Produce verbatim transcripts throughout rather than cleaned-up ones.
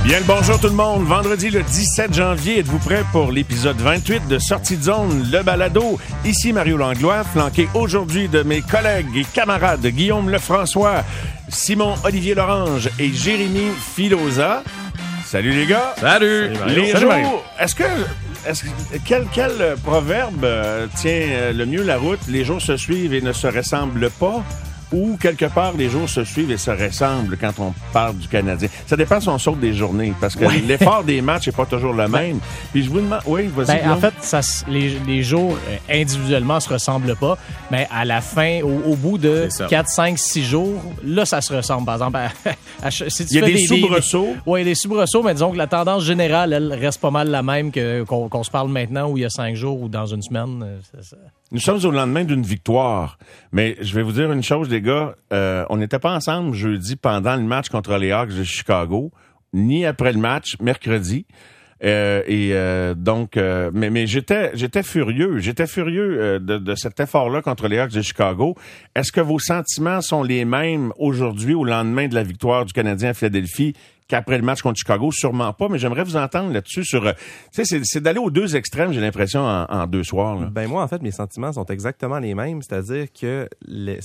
Bien le bonjour tout le monde. Vendredi le dix-sept janvier, êtes-vous prêts pour l'épisode vingt-huit de Sortie de zone, le balado? Ici Mario Langlois, flanqué aujourd'hui de mes collègues et camarades Guillaume Lefrançois, Simon Olivier Lorange et Jérémy Filosa. Salut les gars. Salut. Salut les Salut jours, est-ce que... Est-ce que quel, quel proverbe euh, tient euh, le mieux la route? Les jours se suivent et ne se ressemblent pas? Ou quelque part, les jours se suivent et se ressemblent quand on parle du Canadien? Ça dépend si on saute des journées, parce que ouais. l'effort des matchs n'est pas toujours le même. Puis je vous demande... Oui, vas-y. Ben, en fait, ça, les, les jours individuellement se ressemblent pas, mais à la fin, au, au bout de quatre, cinq, six jours, là, ça se ressemble. Par exemple, à, à, si tu il y a fais des, des soubresauts. Oui, il y a des soubresauts, mais disons que la tendance générale, elle reste pas mal la même que, qu'on, qu'on se parle maintenant, ou il y a cinq jours, ou dans une semaine. C'est ça. Nous sommes au lendemain d'une victoire, mais je vais vous dire une chose, les gars, euh, on n'était pas ensemble jeudi pendant le match contre les Hawks de Chicago, ni après le match, mercredi. Euh, et euh, donc, euh, mais, mais j'étais, j'étais furieux, j'étais furieux euh, de, de cet effort-là contre les Hawks de Chicago. Est-ce que vos sentiments sont les mêmes aujourd'hui, au lendemain de la victoire du Canadien à Philadelphie, qu'après le match contre Chicago? Sûrement pas, mais j'aimerais vous entendre là-dessus sur... Euh, tu sais, c'est, c'est d'aller aux deux extrêmes, j'ai l'impression, en, en deux soirs. Là. Ben moi, en fait, mes sentiments sont exactement les mêmes, c'est-à-dire que les,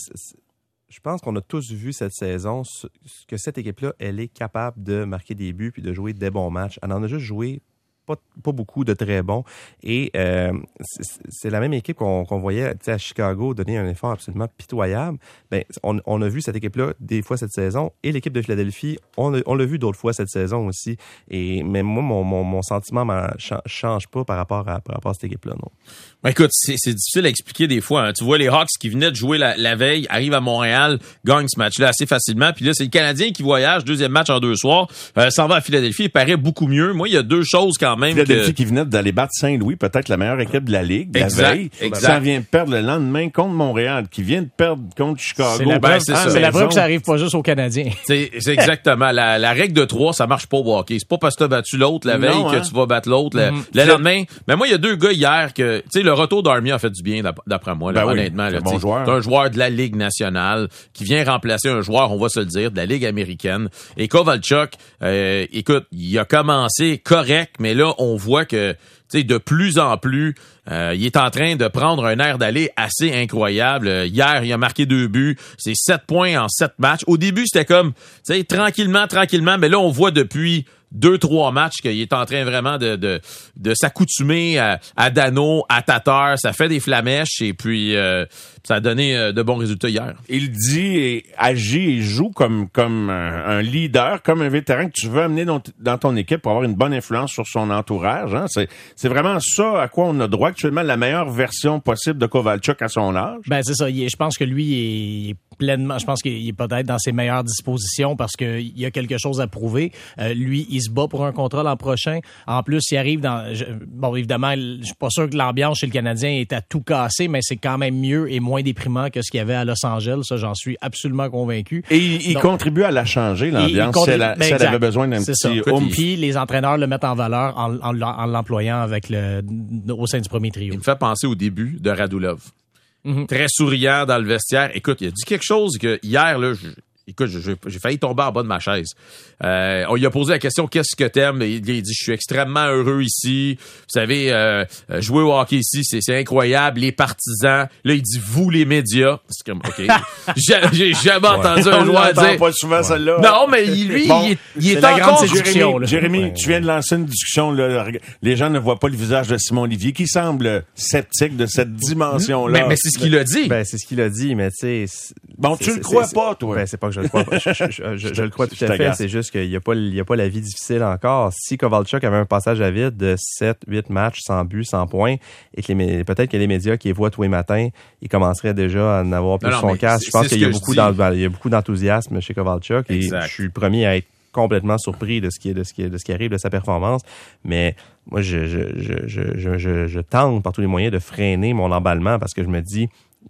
je pense qu'on a tous vu cette saison que cette équipe-là, elle est capable de marquer des buts puis de jouer des bons matchs. Elle en a juste joué Pas, pas beaucoup de très bons. Et euh, c'est, c'est la même équipe qu'on, qu'on voyait à Chicago donner un effort absolument pitoyable. Ben, on, on a vu cette équipe-là des fois cette saison, et l'équipe de Philadelphie, on, a, on l'a vu d'autres fois cette saison aussi. Et, mais moi, mon, mon, mon sentiment ne change pas par rapport à, par rapport à cette équipe-là. Non. Ben écoute, c'est, c'est difficile à expliquer des fois. Hein. Tu vois les Hawks qui venaient de jouer la, la veille, arrivent à Montréal, gagnent ce match-là assez facilement. Puis là, c'est le Canadien qui voyage, deuxième match en deux soirs, euh, s'en va à Philadelphie, il paraît beaucoup mieux. Moi, il y a deux choses quand même. Philadelphie que... qui venait d'aller battre Saint-Louis, peut-être la meilleure équipe de la Ligue, exact, la veille. Exact. Ça vient de perdre le lendemain contre Montréal, qui vient de perdre contre Chicago. C'est la ben, preuve, c'est c'est ça. la preuve que ça arrive pas juste aux Canadiens. C'est, c'est exactement. La, la règle de trois, ça marche pas au hockey. C'est pas parce que t'as battu l'autre la veille non, que hein? tu vas battre l'autre le, mm-hmm. le lendemain. Mais moi, il y a deux gars hier que, tu sais, le retour d'Armia a fait du bien d'après moi, là, ben honnêtement. Oui, là, un bon joueur. C'est un joueur de la Ligue nationale qui vient remplacer un joueur, on va se le dire, de la Ligue américaine. Et Kovalchuk, euh, écoute, il a commencé correct, mais là, on voit que, tu sais, de plus en plus, euh, il est en train de prendre un air d'aller assez incroyable. Euh, hier, il a marqué deux buts. C'est sept points en sept matchs. Au début, c'était comme, tu sais, tranquillement, tranquillement, mais là, on voit depuis deux, trois matchs qu'il est en train vraiment de de, de s'accoutumer à, à Dano, à Tatar. Ça fait des flamèches et puis euh, ça a donné euh, de bons résultats hier. Il dit et agit et joue comme comme un, un leader, comme un vétéran que tu veux amener dans, dans ton équipe pour avoir une bonne influence sur son entourage. Hein. C'est, c'est vraiment ça à quoi on a droit actuellement, la meilleure version possible de Kovalchuk à son âge. Ben c'est ça. Il est, je pense que lui il est pleinement. Je pense qu'il est peut-être dans ses meilleures dispositions parce qu'il y a quelque chose à prouver. Euh, lui, il se bat pour un contrat l'an prochain. En plus, il arrive dans... Je, bon, évidemment, je suis pas sûr que l'ambiance chez le Canadien est à tout casser, mais c'est quand même mieux et moins déprimant que ce qu'il y avait à Los Angeles. Ça, j'en suis absolument convaincu. Et il, il Donc, contribue à la changer, l'ambiance, si elle, ben, si elle avait besoin d'un c'est petit... Ça. Puis les entraîneurs le mettent en valeur en, en, en l'employant avec le, au sein du premier trio. Il me fait penser au début de Radulov. Mm-hmm. Très souriant dans le vestiaire. Écoute, il a dit quelque chose que hier, là... Je, Écoute, j'ai, j'ai failli tomber en bas de ma chaise. Euh, on lui a posé la question « Qu'est-ce que t'aimes? » Il, il dit « Je suis extrêmement heureux ici. Vous savez, euh, jouer au hockey ici, c'est, c'est incroyable. Les partisans. » Là, il dit « Vous, les médias. » C'est comme, OK. j'ai, j'ai jamais ouais. entendu un joueur dire... pas souvent ouais. celle-là. Non, mais lui, bon, il est, il est encore... Jérémy, Jérémy ouais. tu viens de lancer une discussion. Là, les gens ne voient pas le visage de Simon Olivier qui semble sceptique de cette dimension-là. Mais, mais c'est ce qu'il a dit. Ben, c'est ce qu'il a dit, mais tu sais... Bon, tu le crois pas, toi? Ben, c'est pas que je le crois pas. Je, je, je, je, je le crois tout à fait. C'est juste qu'il n'y a pas, il y a pas la vie difficile encore. Si Kovalchuk avait un passage à vide de sept, huit matchs sans but, sans points, et que les, peut-être que les médias qui les voient tous les matins, ils commenceraient déjà à en avoir plus non, son casque. Je pense qu'il y a beaucoup, dans, il y a beaucoup d'enthousiasme chez Kovalchuk. Et je suis le premier à être complètement surpris de ce qui, de ce qui, de ce qui arrive de sa performance. Mais moi, je, je, je, je, je, je, je tente par tous les moyens de freiner mon emballement parce que je me dis,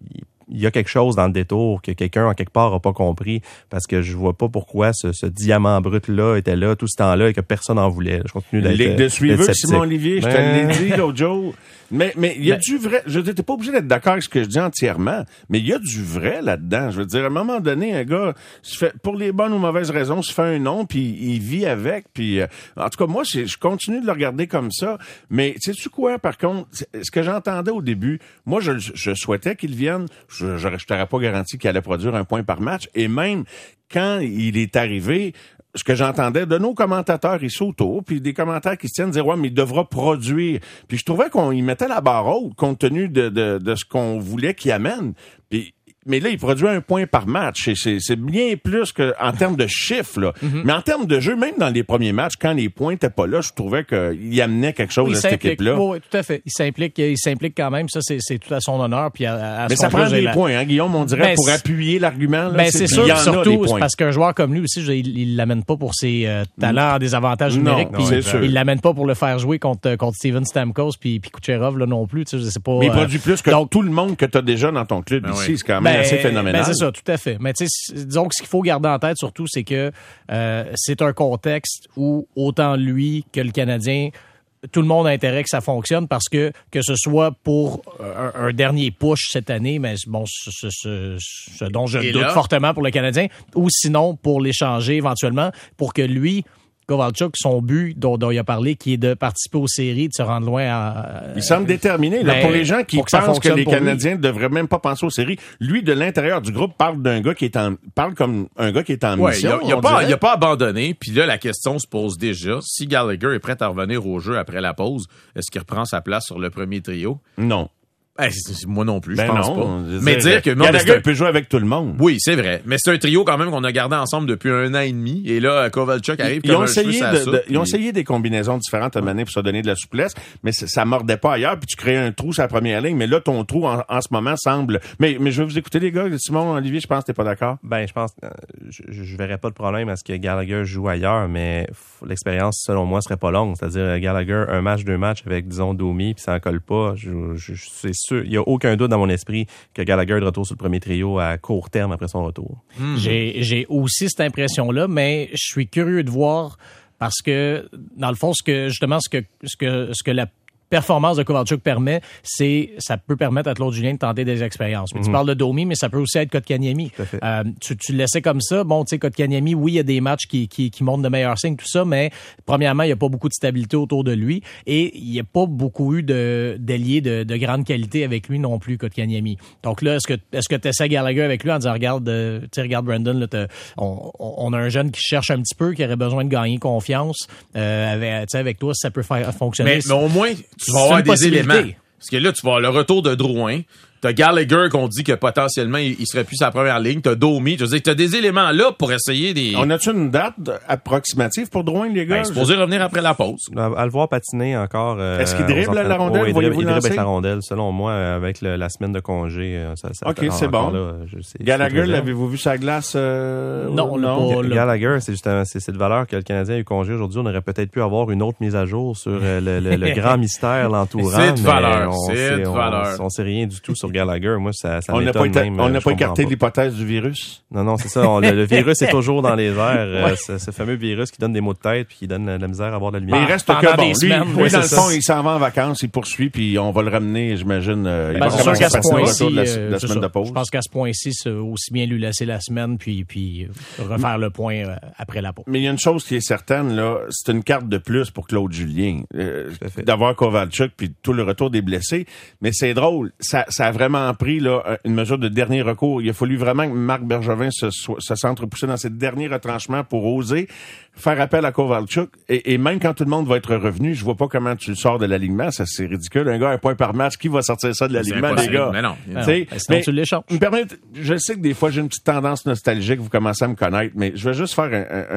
il y a quelque chose dans le détour que quelqu'un, en quelque part, a pas compris, parce que je vois pas pourquoi ce, ce diamant brut-là était là tout ce temps-là et que personne en voulait. Je continue d'être Ligue de suiveurs, sceptique. Simon Olivier, je te Ben... l'ai dit l'autre jour. Mais, mais il y a Ben... du vrai, je veux dire, t'es pas obligé d'être d'accord avec ce que je dis entièrement, mais il y a du vrai là-dedans. Je veux dire, à un moment donné, un gars, se fait, pour les bonnes ou mauvaises raisons, se fait un nom, puis il vit avec, puis euh, en tout cas, moi, c'est, je continue de le regarder comme ça, mais sais-tu quoi, par contre, ce que j'entendais au début, moi, je, je souhaitais qu'il vienne, je, je, je t'aurais pas garanti qu'il allait produire un point par match, et même quand il est arrivé, ce que j'entendais de nos commentateurs ici autour, puis des commentaires qui se tiennent, dire « Ouais, mais il devra produire. » Puis je trouvais qu'on y mettait la barre haute, compte tenu de, de, de ce qu'on voulait qu'il amène. Puis mais là, il produit un point par match. Et c'est, c'est bien plus que en termes de chiffres, là. Mm-hmm. Mais en termes de jeu, même dans les premiers matchs, quand les points n'étaient pas là, je trouvais qu'il amenait quelque chose oui, à cette équipe-là. Oui, tout à fait. Il s'implique, il s'implique quand même. Ça, c'est, c'est tout à son honneur. Puis à, à mais ça prend des la... points, hein, Guillaume, on dirait, ben, pour appuyer l'argument. Là, ben, c'est, c'est sûr, y en surtout, a c'est parce qu'un joueur comme lui aussi, je, il, il l'amène pas pour ses euh, talents, des avantages numériques. Non, c'est sûr. Il l'amène pas pour le faire jouer contre, contre Steven Stamkos puis, puis Kucherov là non plus. Tu sais, c'est pas, mais il produit euh, plus que donc, tout le monde que tu as déjà dans ton club ben ici. Oui. C'est quand même ben, assez phénoménal. Ben, c'est ça, tout à fait. Mais tu sais, disons que ce qu'il faut garder en tête surtout, c'est que euh, c'est un contexte où autant lui que le Canadien, tout le monde a intérêt que ça fonctionne parce que que ce soit pour un, un dernier push cette année, mais bon, ce, ce, ce, ce dont je Et doute là? fortement pour le Canadien, ou sinon pour l'échanger éventuellement, pour que lui... Kovalchuk, son but dont, dont il a parlé, qui est de participer aux séries, de se rendre loin à... Il semble déterminé. Là, ben, pour les gens qui que pensent que les Canadiens ne devraient même pas penser aux séries, lui, de l'intérieur du groupe, parle d'un gars qui est en... parle comme un gars qui est en ouais, mission. Il a, pas, il a pas abandonné. Puis là, la question se pose déjà. Si Gallagher est prêt à revenir au jeu après la pause, est-ce qu'il reprend sa place sur le premier trio? Non. Ben, c'est, c'est, moi non plus, ben je pense non, pas. Mais dire que Gallagher un... peut jouer avec tout le monde. Oui, c'est vrai. Mais c'est un trio quand même qu'on a gardé ensemble depuis un an et demi. Et là, Kovalchuk arrive ils comme ont un essayé cheveu de, soupe, de, puis... Ils ont essayé des combinaisons différentes à mener pour se donner de la souplesse, mais ça, ça mordait pas ailleurs. Puis tu crées un trou sur la première ligne. Mais là, ton trou en, en ce moment semble. Mais, mais je vais vous écouter les gars. Simon, Olivier, je pense que t'es pas d'accord. Ben, je pense, euh, je, je verrais pas de problème à ce que Gallagher joue ailleurs, mais l'expérience, selon moi, serait pas longue. C'est-à-dire Gallagher, un match, deux matchs avec, disons, Domi, puis ça en colle pas. Je, je, c'est sûr, il y a aucun doute dans mon esprit que Gallagher de retour sur le premier trio à court terme après son retour. Mmh. J'ai, j'ai aussi cette impression-là, mais je suis curieux de voir parce que, dans le fond, ce que justement, ce que ce que ce que la performance de Kovalchuk permet, c'est ça peut permettre à Claude Julien de tenter des expériences. Mais mm-hmm. Tu parles de Domi, mais ça peut aussi être Kotkaniemi. Euh, tu, tu le laissais comme ça. Bon, tu sais, Kotkaniemi, oui, il y a des matchs qui, qui, qui montrent de meilleurs signes, tout ça, mais premièrement, il n'y a pas beaucoup de stabilité autour de lui et il n'y a pas beaucoup eu de, d'alliés de, de grande qualité avec lui non plus, Kotkaniemi. Donc là, est-ce que est-ce que tu essaies Gallagher avec lui en disant, regarde, euh, tu sais, regarde Brandon, là, on, on a un jeune qui cherche un petit peu, qui aurait besoin de gagner confiance. Euh, avec, tu sais, avec toi, ça peut faire fonctionner. Mais, mais au moins, tu vas avoir des éléments. Parce que là, tu vas avoir le retour de Drouin. T'as Gallagher qu'on dit que potentiellement, il serait plus sa première ligne. T'as Domi. Je veux dire, t'as des éléments là pour essayer des... On a-tu une date approximative pour Drouin, les gars? Ben, c'est supposé revenir après la pause. À, à le voir patiner encore... Euh, Est-ce qu'il dribble la rondelle? Oh, il dribble, il dribble avec la rondelle. Selon moi, avec le, la semaine de congé, ça, ça OK, c'est bon. Là, je sais, Gallagher, l'avez-vous vu sa glace? Euh, non, non. Pas, Gallagher, c'est justement c'est cette valeur que le Canadien a eu congé aujourd'hui. On aurait peut-être pu avoir une autre mise à jour sur le, le, le, le grand mystère l'entourant. C'est de valeur. On c'est sait, de on, valeur. On, on sait rien du tout sur Gallagher. Moi, ça Ça, ça on n'a pas, même, on n'a pas écarté pas. l'hypothèse du virus. Non, non, c'est ça. On, le, le virus est toujours dans les airs. Ouais. Euh, ce, ce fameux virus qui donne des maux de tête puis qui donne la, la misère à avoir de la lumière. Mais il reste Pendant que bon. Lui, semaines, lui ouais, dans le ça. fond, il s'en va en vacances, il poursuit, puis on va le ramener, j'imagine. Euh, il ben, va commencer à passer au retour de la, euh, de la semaine ça. de pause. Je pense qu'à ce point-ci, c'est aussi bien lui laisser la semaine puis, puis refaire le point euh, après la pause. Mais il y a une chose qui est certaine, là, c'est une carte de plus pour Claude Julien. Euh, d'avoir Kovalchuk puis tout le retour des blessés. Mais c'est drôle, ça, ça a vraiment pris là, une mesure de dernier recours. Il a fallu vraiment que Marc Bergevin se, se s'entrepousse dans ses derniers retranchements pour oser faire appel à Kovalchuk. Et, et même quand tout le monde va être revenu, je vois pas comment tu le sors de l'alignement. Ça, c'est ridicule. Un gars, un point par match, qui va sortir ça de l'alignement, les gars? Mais non. non. Sinon, mais, tu l'échanges. Me permet, je sais que des fois, j'ai une petite tendance nostalgique. Vous commencez à me connaître, mais je vais juste faire un, un, un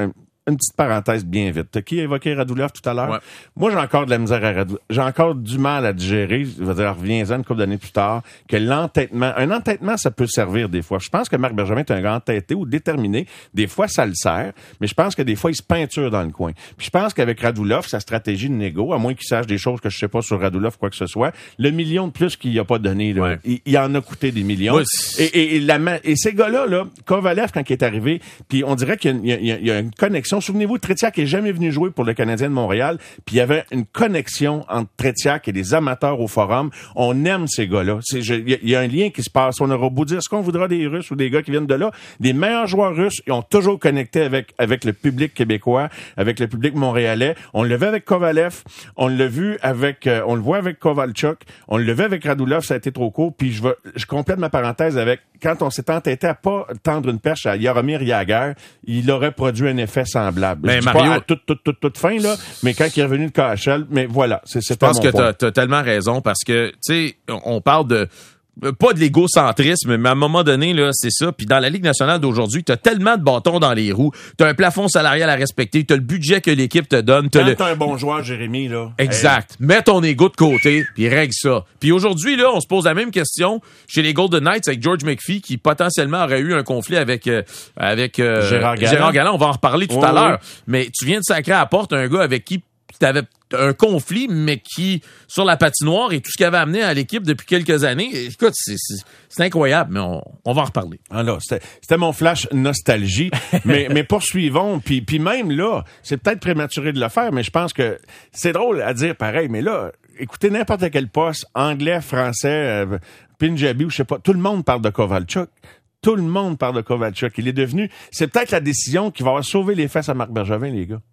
une petite parenthèse bien vite. T'as qui a évoqué Radulov tout à l'heure? Ouais. Moi, j'ai encore de la misère à Radulov. J'ai encore du mal à digérer, je veux dire, reviens-en une couple d'années plus tard, que l'entêtement, un entêtement, ça peut servir des fois. Je pense que Marc Bergevin est un gars entêté ou déterminé. Des fois, ça le sert, mais je pense que des fois, il se peinture dans le coin. Puis je pense qu'avec Radulov, sa stratégie de négo, à moins qu'il sache des choses que je sais pas sur Radulov, quoi que ce soit, le million de plus qu'il a pas donné, là, ouais. il, il en a coûté des millions. Ouais, et, et, et, la, et ces gars-là, là, Kovalev, quand il est arrivé, puis on dirait qu'il y a, il y a, il y a une connexion. Souvenez-vous, Tretiak est jamais venu jouer pour le Canadien de Montréal, puis il y avait une connexion entre Tretiak et les amateurs au Forum. On aime ces gars-là. Il y, y a un lien qui se passe. On aura beau dire ce qu'on voudra des Russes ou des gars qui viennent de là. Les meilleurs joueurs russes, ils ont toujours connecté avec avec le public québécois, avec le public montréalais. On le vu avec Kovalev, on l'a vu avec, euh, on le voit avec Kovalchuk, on le vu avec Radulov, ça a été trop court. Puis je vais, je complète ma parenthèse avec quand on s'est entêté à pas tendre une perche à Jaromir Jagr, il aurait produit un effet semblable. Mais je dis Mario, pas à toute, toute, toute, toute fin, là, mais quand il est revenu de K H L, mais voilà, c'est, c'est Je pense que t'as, t'as tellement raison parce que, tu sais, on parle de, pas de l'égocentrisme, mais à un moment donné, là, c'est ça. Puis dans la Ligue nationale d'aujourd'hui, t'as tellement de bâtons dans les roues. T'as un plafond salarial à respecter. T'as le budget que l'équipe te donne. T'as Quand le... t'as un bon joueur, Jérémy, là. Exact. Hey. Mets ton ego de côté, puis règle ça. Puis aujourd'hui, là, on se pose la même question chez les Golden Knights avec George McPhee, qui potentiellement aurait eu un conflit avec euh, avec euh, Gérard Galland. Gérard Galland. On va en reparler tout oui, à l'heure. Oui. Mais tu viens de sacrer à la porte un gars avec qui t'avais un conflit, mais qui, sur la patinoire et tout ce qu'il avait amené à l'équipe depuis quelques années, écoute, c'est, c'est, c'est incroyable, mais on, on va en reparler. Ah là, c'était, c'était mon flash nostalgie, mais, mais poursuivons, puis, puis même là, c'est peut-être prématuré de le faire, mais je pense que c'est drôle à dire pareil, mais là, écoutez n'importe quel poste, anglais, français, euh, Punjabi ou je sais pas, tout le monde parle de Kovalchuk. Tout le monde parle de Kovalchuk. Il est devenu, c'est peut-être la décision qui va avoir sauvé les fesses à Marc Bergevin, les gars.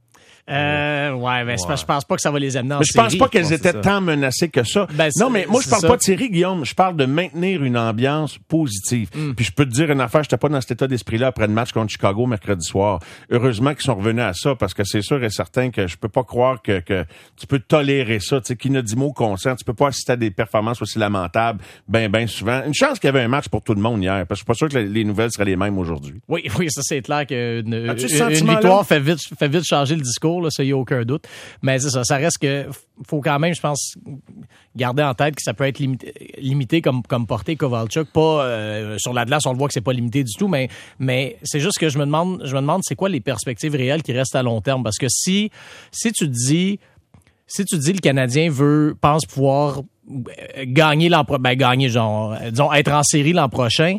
Euh, ouais, mais ouais. je pense pas que ça va les amener en mais je série. pense pas qu'elles bon, étaient tant menacées que ça. Ben, non, mais moi, je parle ça. pas de série, Guillaume. Je parle de maintenir une ambiance positive. Mm. Puis je peux te dire une affaire, j'étais pas dans cet état d'esprit-là après le match contre Chicago mercredi soir. Heureusement qu'ils sont revenus à ça, parce que c'est sûr et certain que je peux pas croire que, que tu peux tolérer ça. Tu sais, qui n'a dit mot consent. Tu peux pas assister à des performances aussi lamentables, ben, ben souvent. Une chance qu'il y avait un match pour tout le monde hier, parce que je suis pas sûr que les nouvelles seraient les mêmes aujourd'hui. Oui, oui, ça c'est clair qu'une une, une victoire fait vite, fait vite changer le discours, là, ça y a aucun doute. Mais c'est ça, ça reste que faut quand même, je pense, garder en tête que ça peut être limité, limité comme comme portée Kovalchuk. Pas euh, sur la glace, on le voit que c'est pas limité du tout, mais mais c'est juste que je me demande, je me demande c'est quoi les perspectives réelles qui restent à long terme, parce que si si tu te dis si tu te dis le Canadien veut pense pouvoir gagner l'an prochain, ben gagner genre, disons être en série l'an prochain.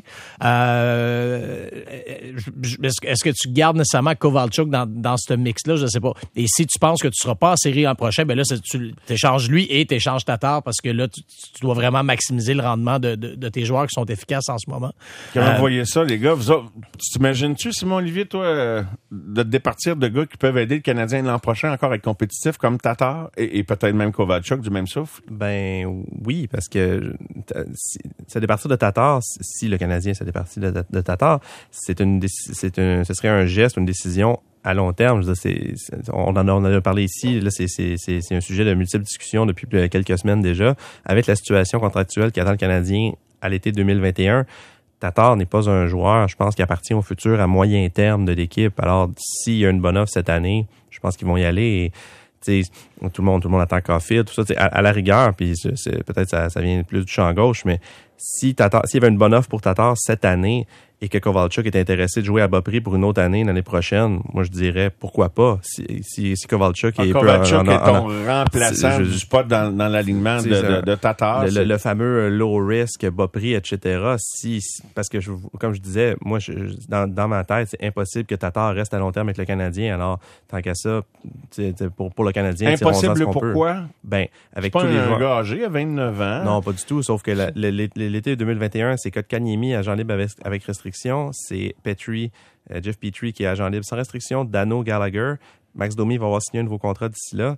Euh, est-ce que tu gardes nécessairement Kovalchuk dans dans ce mix-là, je sais pas. Et si tu penses que tu seras pas en série l'an prochain, ben là tu t'échanges lui et t'échanges Tatar, parce que là tu, tu dois vraiment maximiser le rendement de, de, de tes joueurs qui sont efficaces en ce moment. Comment euh, vous voyez ça, les gars? Vous autres, tu t'imagines-tu, Simon Olivier, toi, euh, de te départir de gars qui peuvent aider le Canadien l'an prochain encore à être compétitif comme Tatar et, et peut-être même Kovalchuk du même souffle? Ben oui, parce que si, ça départir de Tatar, si le Canadien se départit de, de, de Tatar, c'est une, c'est un, ce serait un geste, une décision à long terme. Je veux dire, c'est, c'est, on, en a, on en a parlé ici. Là, c'est, c'est, c'est, c'est un sujet de multiples discussions depuis quelques semaines déjà. Avec la situation contractuelle qu'attend le Canadien à l'été deux mille vingt et un, Tatar n'est pas un joueur, je pense, qui appartient au futur à moyen terme de l'équipe. Alors, s'il y a une bonne offre cette année, je pense qu'ils vont y aller. Et, t'sais, tout le monde, tout le monde attend Caulfield, tout ça, à, à la rigueur, puis c'est, c'est, peut-être ça, ça vient plus du champ gauche, mais si Tatar, s'il y avait une bonne offre pour Tatar cette année et que Kovalchuk est intéressé de jouer à bas prix pour une autre année l'année prochaine, moi je dirais pourquoi pas. Si, si, si Kovalchuk ah, est Kovalchuk en, en, est ton en, remplaçant je, du spot dans, dans l'alignement de, de, de Tatar. Le, le, le fameux low risk, bas prix, et cetera. Si, si, parce que je, comme je disais, moi je, dans, dans ma tête, c'est impossible que Tatar reste à long terme avec le Canadien. Alors, tant qu'à ça, t'sais, t'sais, pour, pour le Canadien, impossible pourquoi? Peut. Ben, avec c'est tous pas les un joueurs. gars âgé à vingt-neuf ans. Non, pas du tout, sauf que la, l'été deux mille vingt et un, c'est Kotkaniemi, agent libre avec, avec restriction. C'est Petrie, euh, Jeff Petrie qui est agent libre sans restriction. Dano Gallagher. Max Domi va avoir signé un nouveau contrat d'ici là.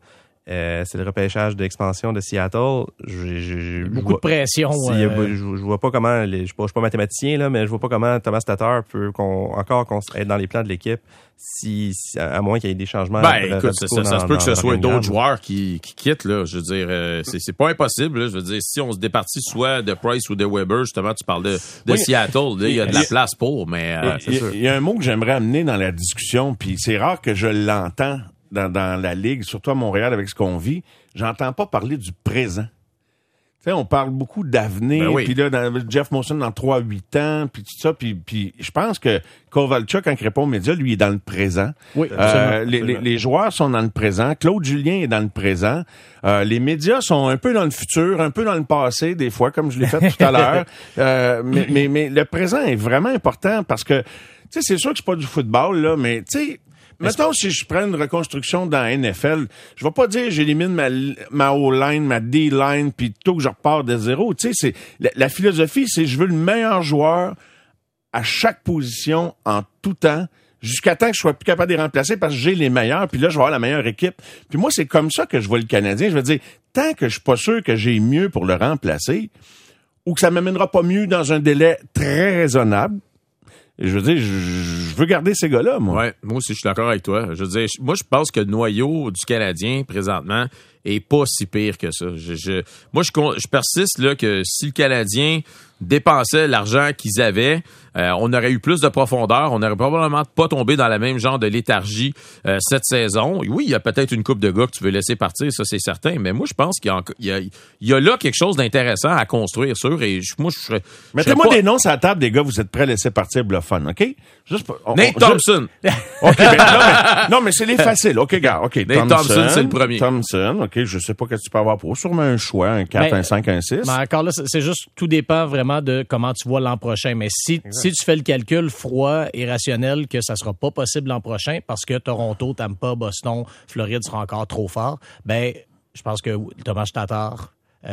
Euh, c'est le repêchage d'expansion de Seattle. J'ai, j'ai, Beaucoup vois, de pression. Si, euh... je, je vois pas comment, les, je, suis pas, je suis pas mathématicien, là, mais je vois pas comment Thomas Tatar peut qu'on, encore qu'on, être dans les plans de l'équipe si, si à moins qu'il y ait des changements. Ben, écoute, ça, ça, dans, ça se peut dans, que ce soit d'autres joueurs joueurs qui, qui quittent, là. Je veux dire, euh, c'est, c'est pas impossible, là. Je veux dire, si on se départit soit de Price ou de Weber, justement, tu parles de, de oui, Seattle, là, il y a de la place pour, mais, euh, c'est sûr. Il y a un mot que j'aimerais amener dans la discussion, puis c'est rare que je l'entends dans, dans la Ligue, surtout à Montréal avec ce qu'on vit. J'entends pas parler du présent. Tu sais, on parle beaucoup d'avenir, ben oui. puis là, dans Jeff Molson dans trois à huit ans, puis tout ça, puis, puis je pense que Kovalchuk, quand il répond aux médias, lui, il est dans le présent. Oui, euh, absolument, les, les, les joueurs sont dans le présent. Claude Julien est dans le présent. Euh, les médias sont un peu dans le futur, un peu dans le passé, des fois, comme je l'ai fait tout à l'heure. Euh, mais, mais, mais le présent est vraiment important parce que, tu sais, c'est sûr que c'est pas du football, là, mais tu sais, mettons, si je prends une reconstruction dans la N F L, je vais pas dire j'élimine ma, ma O-line, ma D-line, puis tout que je repars de zéro. Tu sais, c'est, la, la philosophie, c'est je veux le meilleur joueur à chaque position en tout temps, jusqu'à temps que je sois plus capable de les remplacer parce que j'ai les meilleurs, puis là, je vais avoir la meilleure équipe. Puis moi, c'est comme ça que je vois le Canadien. Je veux dire, tant que je suis pas sûr que j'ai mieux pour le remplacer, ou que ça m'amènera pas mieux dans un délai très raisonnable, je veux dire, je, je veux garder ces gars-là, moi. Ouais, moi aussi, je suis d'accord avec toi. Je veux dire, moi, je pense que le noyau du Canadien, présentement, est pas si pire que ça. Je, je, moi, je, je persiste là que si le Canadien dépensait l'argent qu'ils avaient, euh, on aurait eu plus de profondeur, on n'aurait probablement pas tombé dans la même genre de léthargie euh, cette saison. Oui, il y a peut-être une couple de gars que tu veux laisser partir, ça c'est certain, mais moi je pense qu'il y a, il y a, il y a là quelque chose d'intéressant à construire sur et je, moi je serais... Mettez-moi pas... des noms sur la table des gars, vous êtes prêts à laisser partir le fun, OK? Juste pour, on, Nate on, Thompson. Juste... OK, ben, non, mais, non, mais c'est les faciles. OK, gars, OK. Nate Thompson, Thompson, c'est le premier. Thompson, OK, je sais pas ce que tu peux avoir pour. Sûrement un choix, un quatre, mais, un cinq, un six. Mais encore là, c'est juste, tout dépend vraiment de comment tu vois l'an prochain. Mais si, si tu fais le calcul froid et rationnel que ça sera pas possible l'an prochain parce que Toronto, Tampa, Boston, Floride seront encore trop forts, ben, je pense que Thomas Tatar,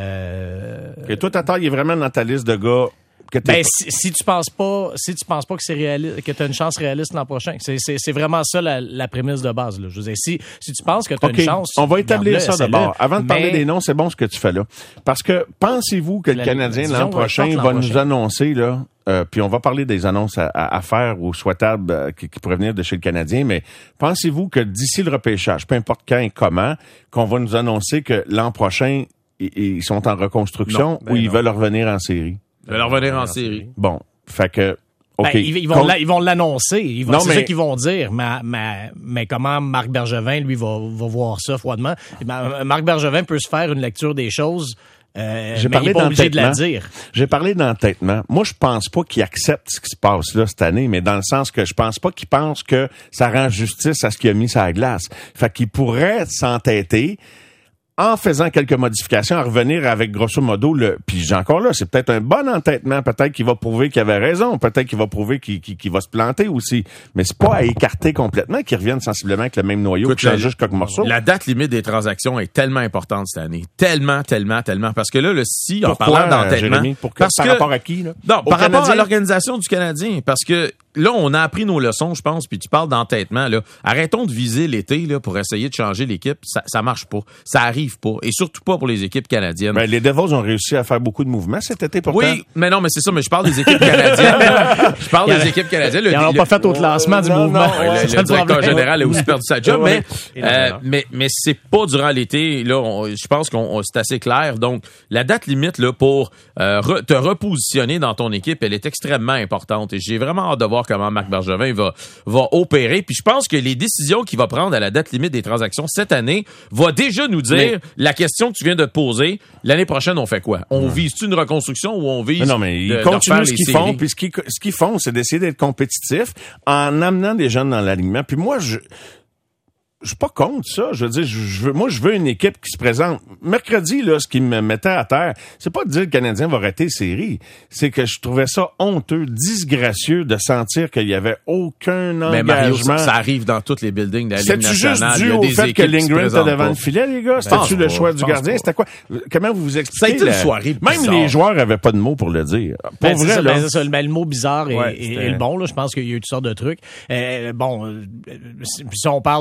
euh... Et toi, Tatar, il est vraiment dans ta liste de gars que t'es ben, pas... si, si tu penses pas, si tu penses pas que c'est réaliste, que tu as une chance réaliste l'an prochain, c'est, c'est, c'est vraiment ça la, la prémisse de base, là. Je veux dire, si, si tu penses que tu as okay. une chance. On va établir ça d'abord. Avant de parler mais... des noms, c'est bon ce que tu fais là. Parce que pensez-vous que le Canadien l'an prochain va, va nous annoncer, là, euh, puis on va parler des annonces à, à, à faire ou souhaitables euh, qui, qui pourraient venir de chez le Canadien, mais pensez-vous que d'ici le repêchage, peu importe quand et comment, qu'on va nous annoncer que l'an prochain, ils, ils sont en reconstruction non, ben ou ils non. veulent revenir en série? Ils veulent revenir en série. Bon, fait que... Okay. Ben, ils, ils, vont Con... ils vont l'annoncer. Ils vont, non, c'est mais... ça qu'ils vont dire. Mais, mais, mais comment Marc Bergevin, lui, va, va voir ça froidement? Marc Bergevin peut se faire une lecture des choses, euh, J'ai mais parlé il n'est pas obligé de la d'entêtement. dire. J'ai parlé d'entêtement. Moi, je pense pas qu'il accepte ce qui se passe là cette année, mais dans le sens que je pense pas qu'il pense que ça rend justice à ce qu'il a mis sur la glace. Fait qu'il pourrait s'entêter en faisant quelques modifications, à revenir avec grosso modo le... Puis j'ai encore là, c'est peut-être un bon entêtement, peut-être qu'il va prouver qu'il avait raison, peut-être qu'il va prouver qu'il, qu'il, qu'il va se planter aussi. Mais c'est pas à écarter complètement qu'il revienne sensiblement avec le même noyau, Écoute, que change juste quelques morceaux. La date limite des transactions est tellement importante cette année. Tellement, tellement, tellement. Parce que là, le si, en Pourquoi, parlant d'entêtement... Jérémy? Pourquoi? Parce par que, rapport à qui, là? Non, Au par Canadien? rapport à l'organisation du Canadien. Parce que là, on a appris nos leçons, je pense, puis tu parles d'entêtement, là. Arrêtons de viser l'été, là, pour essayer de changer l'équipe. Ça, ça marche pas. Ça arrive pas. Et surtout pas pour les équipes canadiennes. Ben, les Devils ont réussi à faire beaucoup de mouvements cet été, pourtant. Oui, mais non, mais c'est ça, mais je parle des équipes canadiennes. Je parle des équipes canadiennes. Ils n'ont pas fait au classement du non, mouvement. non, le, le, le directeur général a aussi perdu sa job, mais, ouais. euh, mais, mais c'est pas durant l'été, là, on, je pense qu'on, on, c'est assez clair. Donc, la date limite, là, pour, euh, re, te repositionner dans ton équipe, elle est extrêmement importante. Et j'ai vraiment hâte de voir comment Marc Bergevin va, va opérer. Puis je pense que les décisions qu'il va prendre à la date limite des transactions cette année va déjà nous dire mais, la question que tu viens de te poser. L'année prochaine, on fait quoi? On ouais. vise-tu une reconstruction ou on vise... Mais non, mais ils de, continuent de ce qu'ils font, puis ce qu'ils, ce qu'ils font, c'est d'essayer d'être compétitifs en amenant des jeunes dans l'alignement. Puis moi, je... Je suis pas contre ça. Je veux dire, je, je veux, moi, je veux une équipe qui se présente. Mercredi, là, ce qui me mettait à terre, c'est pas de dire que le Canadien va rater série. C'est que je trouvais ça honteux, disgracieux de sentir qu'il y avait aucun engagement. Mais Mario, ça, ça arrive dans tous les buildings de la Ligue nationale. C'est-tu juste dû au fait que Lindgren était devant le filet, les gars? C'était-tu le choix du gardien? C'était quoi? Comment vous vous expliquez? Ça a été une soirée bizarre. Même les joueurs avaient pas de mots pour le dire. Pour ben, vrai, c'est ça, là. ben, c'est ça, ben, le mot bizarre est, ouais, est, est le bon, là. Je pense qu'il y a eu toutes sortes de trucs. Euh, bon, euh, si on parle justement de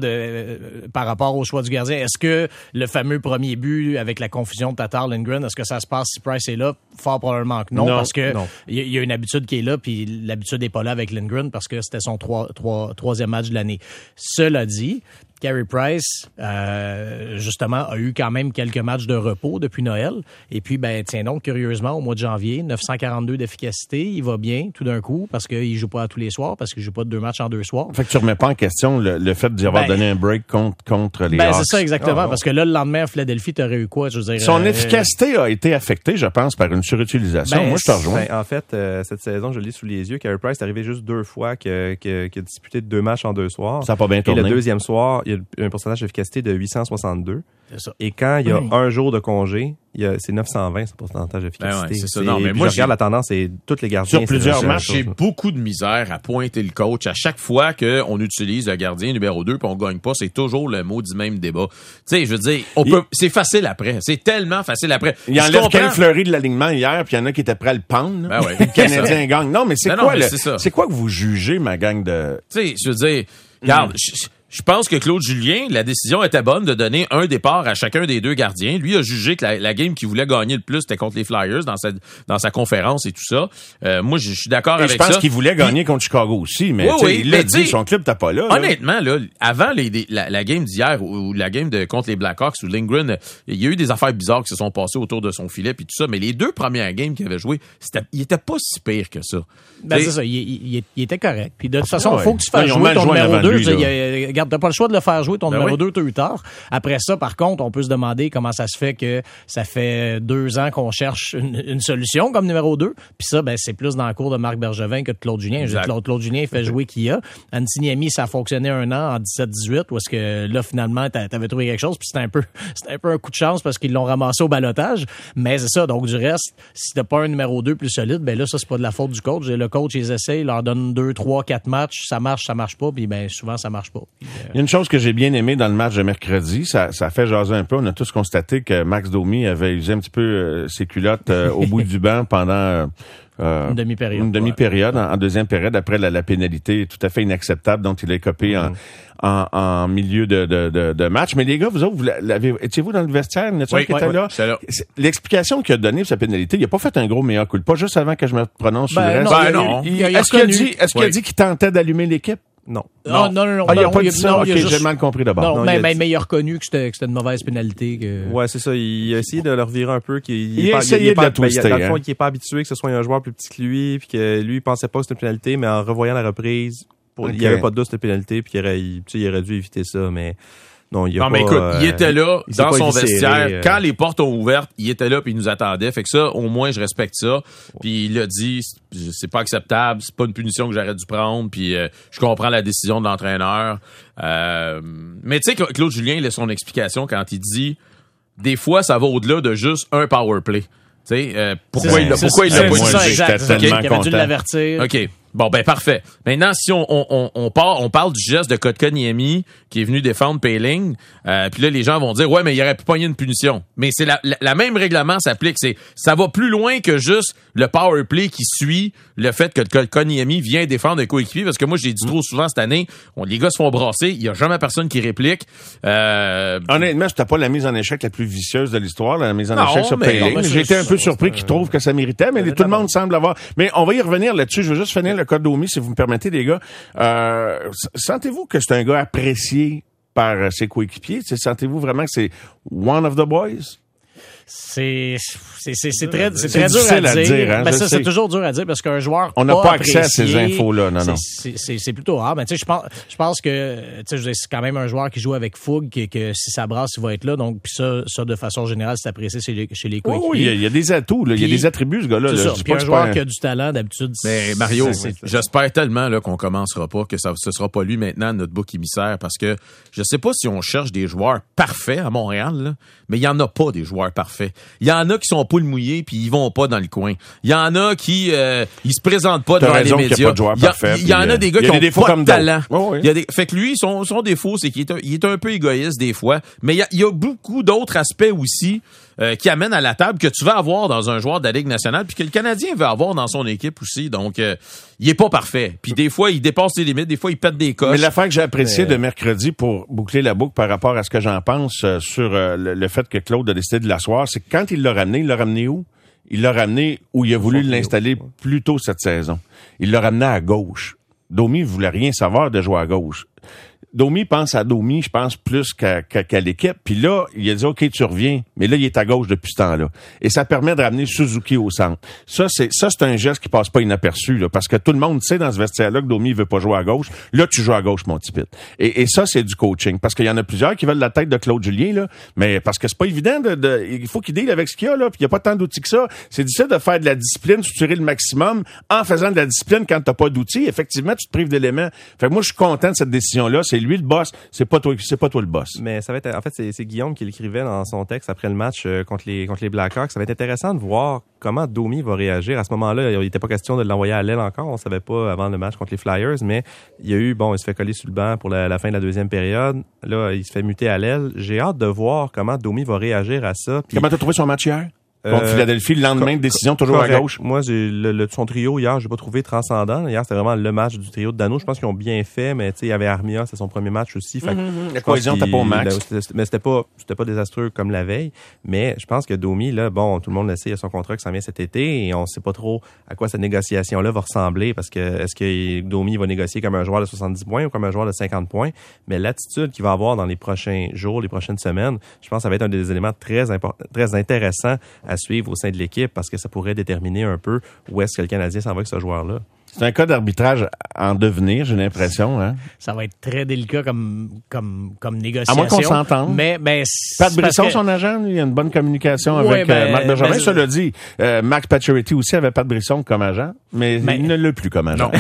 euh, par rapport au choix du gardien. Est-ce que le fameux premier but avec la confusion de Tatar-Lindgren, est-ce que ça se passe si Price est là? Fort probablement que non, non parce que il y, y a une habitude qui est là, puis l'habitude n'est pas là avec Lindgren parce que c'était son trois, trois, troisième match de l'année. Cela dit, Carey Price, euh, justement, a eu quand même quelques matchs de repos depuis Noël. Et puis, ben, tiens donc, curieusement, au mois de janvier, neuf cent quarante-deux d'efficacité. Il va bien, tout d'un coup, parce qu'il joue pas à tous les soirs, parce qu'il joue pas de deux matchs en deux soirs. Fait que tu remets pas en question le, le fait d'y avoir ben, donné un break contre, contre les ben, Hawks. C'est ça, exactement. Oh, parce que là, le lendemain, à Philadelphie, t'aurais eu quoi? Je veux dire, son euh, efficacité a été affectée, je pense, par une surutilisation. Ben, Moi, je te rejoins. Ben, en fait, euh, cette saison, je l'ai sous les yeux. Carey Price est arrivé juste deux fois qu'il a, qu'il a disputé deux matchs en deux soirs. Ça n'a pas bien tourné. Et le deuxième soir, il y a un pourcentage d'efficacité de huit cent soixante-deux. C'est ça. Et quand il y a oui. un jour de congé, il y a, c'est neuf cent vingt, ce pourcentage d'efficacité. Ben ouais, c'est ça. Non, mais moi, moi, je regarde la tendance, c'est toutes les gardiens. Sur plusieurs matchs, j'ai beaucoup de misère à pointer le coach. À chaque fois qu'on utilise le gardien numéro deux puis on gagne pas, c'est toujours le mot du même débat. Tu sais, je veux dire, on il... peut, c'est facile après. C'est tellement facile après. Il y enlève Ken Fleury de l'alignement hier, puis il y en a qui étaient prêts à le pendre. Ben ouais, le Canadien gagne. Non, mais c'est non, quoi non, le, c'est, c'est quoi que vous jugez, ma gang de... Tu sais, je veux dire, regarde, mm. je, Je pense que Claude Julien, la décision était bonne de donner un départ à chacun des deux gardiens. Lui a jugé que la, la game qu'il voulait gagner le plus, c'était contre les Flyers dans sa, dans sa conférence et tout ça. Euh, moi, je suis d'accord et avec ça. Je pense ça. qu'il voulait gagner contre Chicago aussi, mais oui, oui, il l'a dit, son club t'as pas là. Honnêtement, là, avant les, la, la game d'hier ou, ou la game de contre les Blackhawks où Lindgren, il y a eu des affaires bizarres qui se sont passées autour de son filet puis tout ça, mais les deux premières games qu'il avait jouées, c'était, il était pas si pire que ça. Ben, c'est ça, il, il, il était correct. Puis de toute façon, il ouais. faut que tu fasses ouais, jouer ton numéro deux. Lui, regarde, t'as pas le choix de le faire jouer ton ben numéro oui. deux tôt ou tard. Après ça, par contre, on peut se demander comment ça se fait que ça fait deux ans qu'on cherche une, une solution comme numéro deux. Puis ça, ben c'est plus dans le cours de Marc Bergevin que de Claude Julien. Claude, Claude Julien fait jouer Kia. Antiniemi, ça a fonctionné un an en dix-sept dix-huit, où est-ce que là, finalement, t'avais trouvé quelque chose. Puis c'était un peu c'était un peu un coup de chance parce qu'ils l'ont ramassé au balotage. Mais c'est ça. Donc, du reste, si t'as pas un numéro deux plus solide, ben là, ça, c'est pas de la faute du coach. Le coach, ils essayent, leur donne deux, trois, quatre matchs. Ça marche, ça marche pas. Puis ben souvent, ça marche pas. Puis, euh... Il y a une chose que j'ai bien aimée dans le match de mercredi, ça, ça fait jaser un peu. On a tous constaté que Max Domi avait usé un petit peu euh, ses culottes euh, au bout du banc pendant euh, une demi-période. Une demi-période ouais. en, en deuxième période après la, la pénalité tout à fait inacceptable dont il a écopé mm-hmm. en, en, en milieu de, de, de, de match. Mais les gars, vous autres, vous l'avez, étiez-vous dans le vestiaire? Oui, oui, qui était oui, là? là? L'explication qu'il a donnée pour sa pénalité, il a pas fait un gros mea culpa, juste avant que je me prononce ben, sur le reste. Ben non. Il, il, il, est-ce qu'il a dit, est-ce qu'il oui. a dit qu'il tentait d'allumer l'équipe? Non. Non, non, non. non ah, il a pas dit ça? Non, OK, juste... j'ai mal compris d'abord. Non, non mais, il, mais, dit... mais il a reconnu que c'était, que c'était une mauvaise pénalité. Que... Ouais, c'est ça. Il a essayé de le revirer un peu. Qu'il, il, il a pas, essayé il, il de pas, la twister. Ben, dans le fond, hein. il n'est pas habitué que ce soit un joueur plus petit que lui, puis que lui, il pensait pas que c'était une pénalité, mais en revoyant la reprise, pour, okay. il n'y avait pas de doute de pénalité, puis qu'il aurait, il, il aurait dû éviter ça, mais... Non, il y a non pas, mais écoute, euh, il était là, il dans son vestiaire. Euh... Quand les portes ont ouvert, il était là puis il nous attendait. Fait que ça, au moins, je respecte ça. Puis il a dit, c'est pas acceptable, c'est pas une punition que j'aurais dû prendre. Puis euh, je comprends la décision de l'entraîneur. Euh, mais tu sais, Claude Julien, il a son explication quand il dit, des fois, ça va au-delà de juste un power play. Tu sais, euh, pourquoi il l'a, pourquoi il l'a pas dit? J'étais tellement okay. Il avait dû l'avertir. OK. Bon, ben parfait. Maintenant, si on, on, on, part, on parle du geste de Kotkaniemi qui est venu défendre Poehling, euh, puis là, les gens vont dire, ouais, mais il aurait pu pogner une punition. Mais c'est la, la, la même règlement s'applique. C'est, ça va plus loin que juste le power play qui suit le fait que Kotkaniemi vient défendre un coéquipier, parce que moi, j'ai dit trop souvent cette année, on, les gars se font brasser, il y a jamais personne qui réplique. Euh... Honnêtement, c'était pas la mise en échec la plus vicieuse de l'histoire, la mise en non, échec sur Poehling. J'ai été un peu surpris qu'il trouve que ça méritait, mais tout le monde semble avoir... Mais on va y revenir là-dessus. Je veux juste finir le cas d'Omi, si vous me permettez, les gars. Euh, sentez-vous que c'est un gars apprécié par ses coéquipiers? Sentez-vous vraiment que c'est one of the boys? C'est, c'est, c'est, c'est très, c'est, c'est très dur à dire. À dire hein, ben ça, c'est toujours dur à dire parce qu'un joueur on n'a pas, pas accès apprécié, à ces infos-là, non, non. C'est, c'est, c'est plutôt rare. Mais tu sais, je pense, je pense que, tu sais, c'est quand même un joueur qui joue avec fougue, que, que si ça brasse, il va être là. Donc, puis ça, ça, de façon générale, c'est apprécié chez les, chez les coéquipiers. Oui, il y, y a des atouts, là. Il y a des attributs, ce gars-là. C'est là. ça. Puis un joueur qui a du talent, d'habitude. Mais Mario, c'est, c'est, j'espère tellement, là, qu'on commencera pas, que ça, ce sera pas lui maintenant, notre bouc émissaire, parce que je sais pas si on cherche des joueurs parfaits à Montréal, là, mais il y en a pas des joueurs parfaits. Il y en a qui sont poules mouillées puis ils vont pas dans le coin. Il y en a qui euh, ils se présentent pas devant les médias. Il y, a, il y en a des gars qui ont des pas de talent. Oh, oui. Il y a des, fait que lui son son défaut c'est qu'il est un, il est un peu égoïste des fois, mais il y a, il y a beaucoup d'autres aspects aussi. euh, qui amène à la table que tu vas avoir dans un joueur de la Ligue nationale puis que le Canadien veut avoir dans son équipe aussi. Donc, euh, il est pas parfait. Puis des fois, il dépasse ses limites. Des fois, il pète des coches. Mais l'affaire que j'ai appréciée Mais... de mercredi pour boucler la boucle par rapport à ce que j'en pense euh, sur euh, le, le fait que Claude a décidé de l'asseoir, c'est que quand il l'a ramené, il l'a ramené où? Il l'a ramené où il a voulu l'installer plus tôt cette saison. Il l'a ramené à gauche. Domi voulait rien savoir de jouer à gauche. Domi pense à Domi, je pense, plus qu'à, qu'à, qu'à l'équipe. Puis là, il a dit, OK, tu reviens. Mais là, il est à gauche depuis ce temps-là. Et ça permet de ramener Suzuki au centre. Ça, c'est, ça, c'est un geste qui passe pas inaperçu, là, parce que tout le monde sait dans ce vestiaire-là que Domi veut pas jouer à gauche. Là, tu joues à gauche, mon petit pit. Et, et ça, c'est du coaching. Parce qu'il y en a plusieurs qui veulent la tête de Claude Julien, là. Mais parce que c'est pas évident de, de il faut qu'il deal avec ce qu'il y a, là. Puis il y a pas tant d'outils que ça. C'est difficile de faire de la discipline, tirer le maximum en faisant de la discipline quand t'as pas d'outils. Effectivement, tu te prives d'éléments. Fait que moi, je suis content de cette décision-là. C'est lui le boss. C'est pas toi, c'est pas toi le boss. Mais ça va être, en fait, c'est, c'est Guillaume qui l'écrivait dans son texte après le match euh, contre les contre les Blackhawks. Ça va être intéressant de voir comment Domi va réagir. À ce moment-là, il n'était pas question de l'envoyer à l'aile encore. On savait pas avant le match contre les Flyers, mais il y a eu, bon, il se fait coller sur le banc pour la, la fin de la deuxième période. Là, il se fait muter à l'aile. J'ai hâte de voir comment Domi va réagir à ça. Puis, comment t'as trouvé son match hier? Contre Euh, Philadelphie, le lendemain de décision, toujours correct. à gauche. Moi, j'ai le, le son trio hier, j'ai pas trouvé transcendant. Hier, c'était vraiment le match du trio de Dano. Je pense qu'ils ont bien fait, mais tu sais, il y avait Armia, c'est son premier match aussi. Fait que Mm-hmm. La je pense cohésion qu'il- t'as pas au max. là, c'était- mais c'était pas, c'était pas désastreux comme la veille. Mais je pense que Domi, là, bon, tout le monde le sait, il a son contrat qui s'en vient cet été et on sait pas trop à quoi cette négociation-là va ressembler parce que est-ce que Domi va négocier comme un joueur de soixante-dix points ou comme un joueur de cinquante points? Mais l'attitude qu'il va avoir dans les prochains jours, les prochaines semaines, je pense que ça va être un des éléments très important, très intéressants à suivre au sein de l'équipe parce que ça pourrait déterminer un peu où est-ce que le Canadien s'en va avec ce joueur-là. C'est un cas d'arbitrage en devenir, j'ai l'impression, hein. Ça va être très délicat comme, comme, comme négociation. À moins qu'on s'entende. Mais, ben, c'est Pat Brisson, parce que- son agent, il a une bonne communication Ouais, avec ben, euh, Marc Bergevin. ben, Cela dit, euh, Max Pacioretty aussi avait Pat Brisson comme agent, mais Mais- il ne l'a plus comme agent.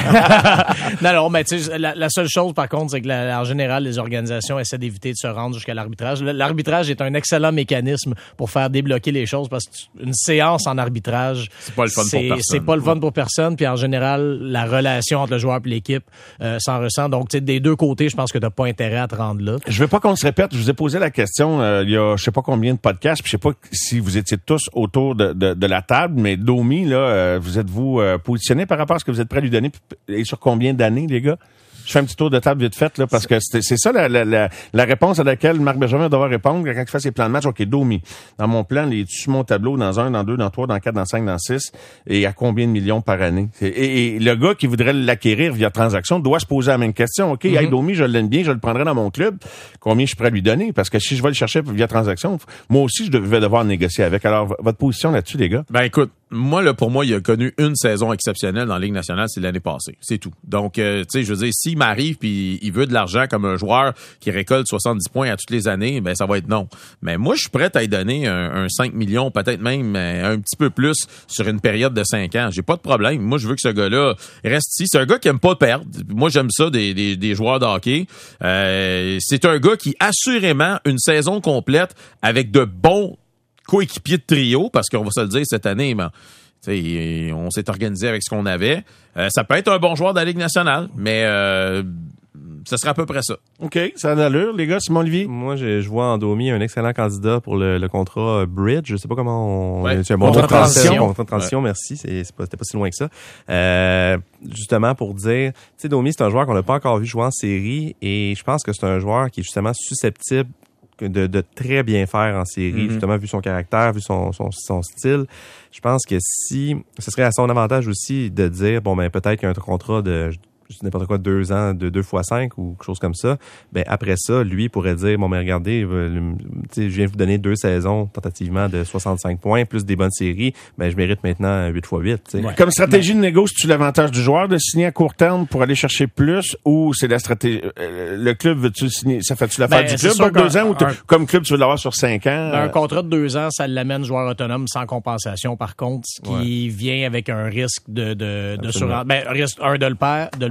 non, non, mais tu sais, la, la seule chose, par contre, c'est que la, en général, les organisations essaient d'éviter de se rendre jusqu'à l'arbitrage. L'arbitrage est un excellent mécanisme pour faire débloquer les choses parce qu'une séance en arbitrage, C'est pas le fun pour c'est, personne. c'est pas le fun pour personne. Puis en général, la relation entre le joueur et l'équipe euh, s'en ressent. Donc, tu sais, des deux côtés, je pense que t'as pas intérêt à te rendre là. Je veux pas qu'on se répète. Je vous ai posé la question euh, il y a je sais pas combien de podcasts, puis je sais pas si vous étiez tous autour de, de, de la table, mais Domi, là, euh, vous êtes-vous euh, positionné par rapport à ce que vous êtes prêt à lui donner et sur combien d'années, les gars? Je fais un petit tour de table vite fait, là, parce que c'est, c'est ça la, la, la, la réponse à laquelle Marc Bergevin doit répondre quand il fait ses plans de match. OK, Domi. Dans mon plan, il est sur mon tableau dans un, dans deux, dans trois, dans quatre, dans cinq, dans six. Et à combien de millions par année? Et, et, et le gars qui voudrait l'acquérir via transaction doit se poser la même question. OK, mm-hmm. Hey, Domi, je l'aime bien, je le prendrai dans mon club. Combien je suis prêt à lui donner? Parce que si je vais le chercher via transaction, moi aussi, je vais devoir négocier avec. Alors, votre position là-dessus, les gars? Ben écoute, moi là pour moi, il a connu une saison exceptionnelle dans la Ligue nationale, c'est l'année passée, c'est tout. Donc euh, tu sais, je veux dire, s'il m'arrive puis il veut de l'argent comme un joueur qui récolte soixante-dix points à toutes les années, ben ça va être non. Mais moi, je suis prêt à lui donner un, un cinq millions, peut-être même un petit peu plus sur une période de cinq ans. J'ai pas de problème. Moi, je veux que ce gars-là reste ici. C'est un gars qui aime pas perdre. Moi, j'aime ça des, des, des joueurs de hockey. Euh, c'est un gars qui assurément une saison complète avec de bons coéquipier de trio, parce qu'on va se le dire cette année, ben, t'sais, on s'est organisé avec ce qu'on avait. Euh, ça peut être un bon joueur de la Ligue nationale, mais euh, ce serait à peu près ça. OK, ça a l'allure, les gars. Simon Olivier? Moi, je, je vois en Domi un excellent candidat pour le, le contrat Bridge. Je sais pas comment on... Ouais. C'est un bon Contrat mot de français. transition. Contrat de transition, merci. C'est, c'est pas, c'était pas si loin que ça. Euh, justement pour dire, tu sais, Domi, c'est un joueur qu'on n'a pas encore vu jouer en série et je pense que c'est un joueur qui est justement susceptible De, de très bien faire en série, mm-hmm. justement, vu son caractère, vu son, son, son style. Je pense que si, ce serait à son avantage aussi de dire, bon, ben, peut-être qu'il y a un contrat de, n'importe quoi, deux ans, de deux fois cinq ou quelque chose comme ça. Ben, après ça, lui pourrait dire, bon, mais regardez, euh, je viens de vous donner deux saisons, tentativement, de soixante-cinq points, plus des bonnes séries. Ben, je mérite maintenant huit fois huit, tu sais. Ouais. Comme stratégie de négo, c'est-tu l'avantage du joueur de signer à court terme pour aller chercher plus ou c'est la stratégie, euh, le club veut-tu signer, ça fait-tu l'affaire Ben, du club pour deux ans ou un, comme club tu veux l'avoir sur cinq ans? Un contrat de deux ans, ça l'amène joueur autonome sans compensation, par contre, ce qui ouais. vient avec un risque de, de, de sur, ben, risque, un, de le perdre, de le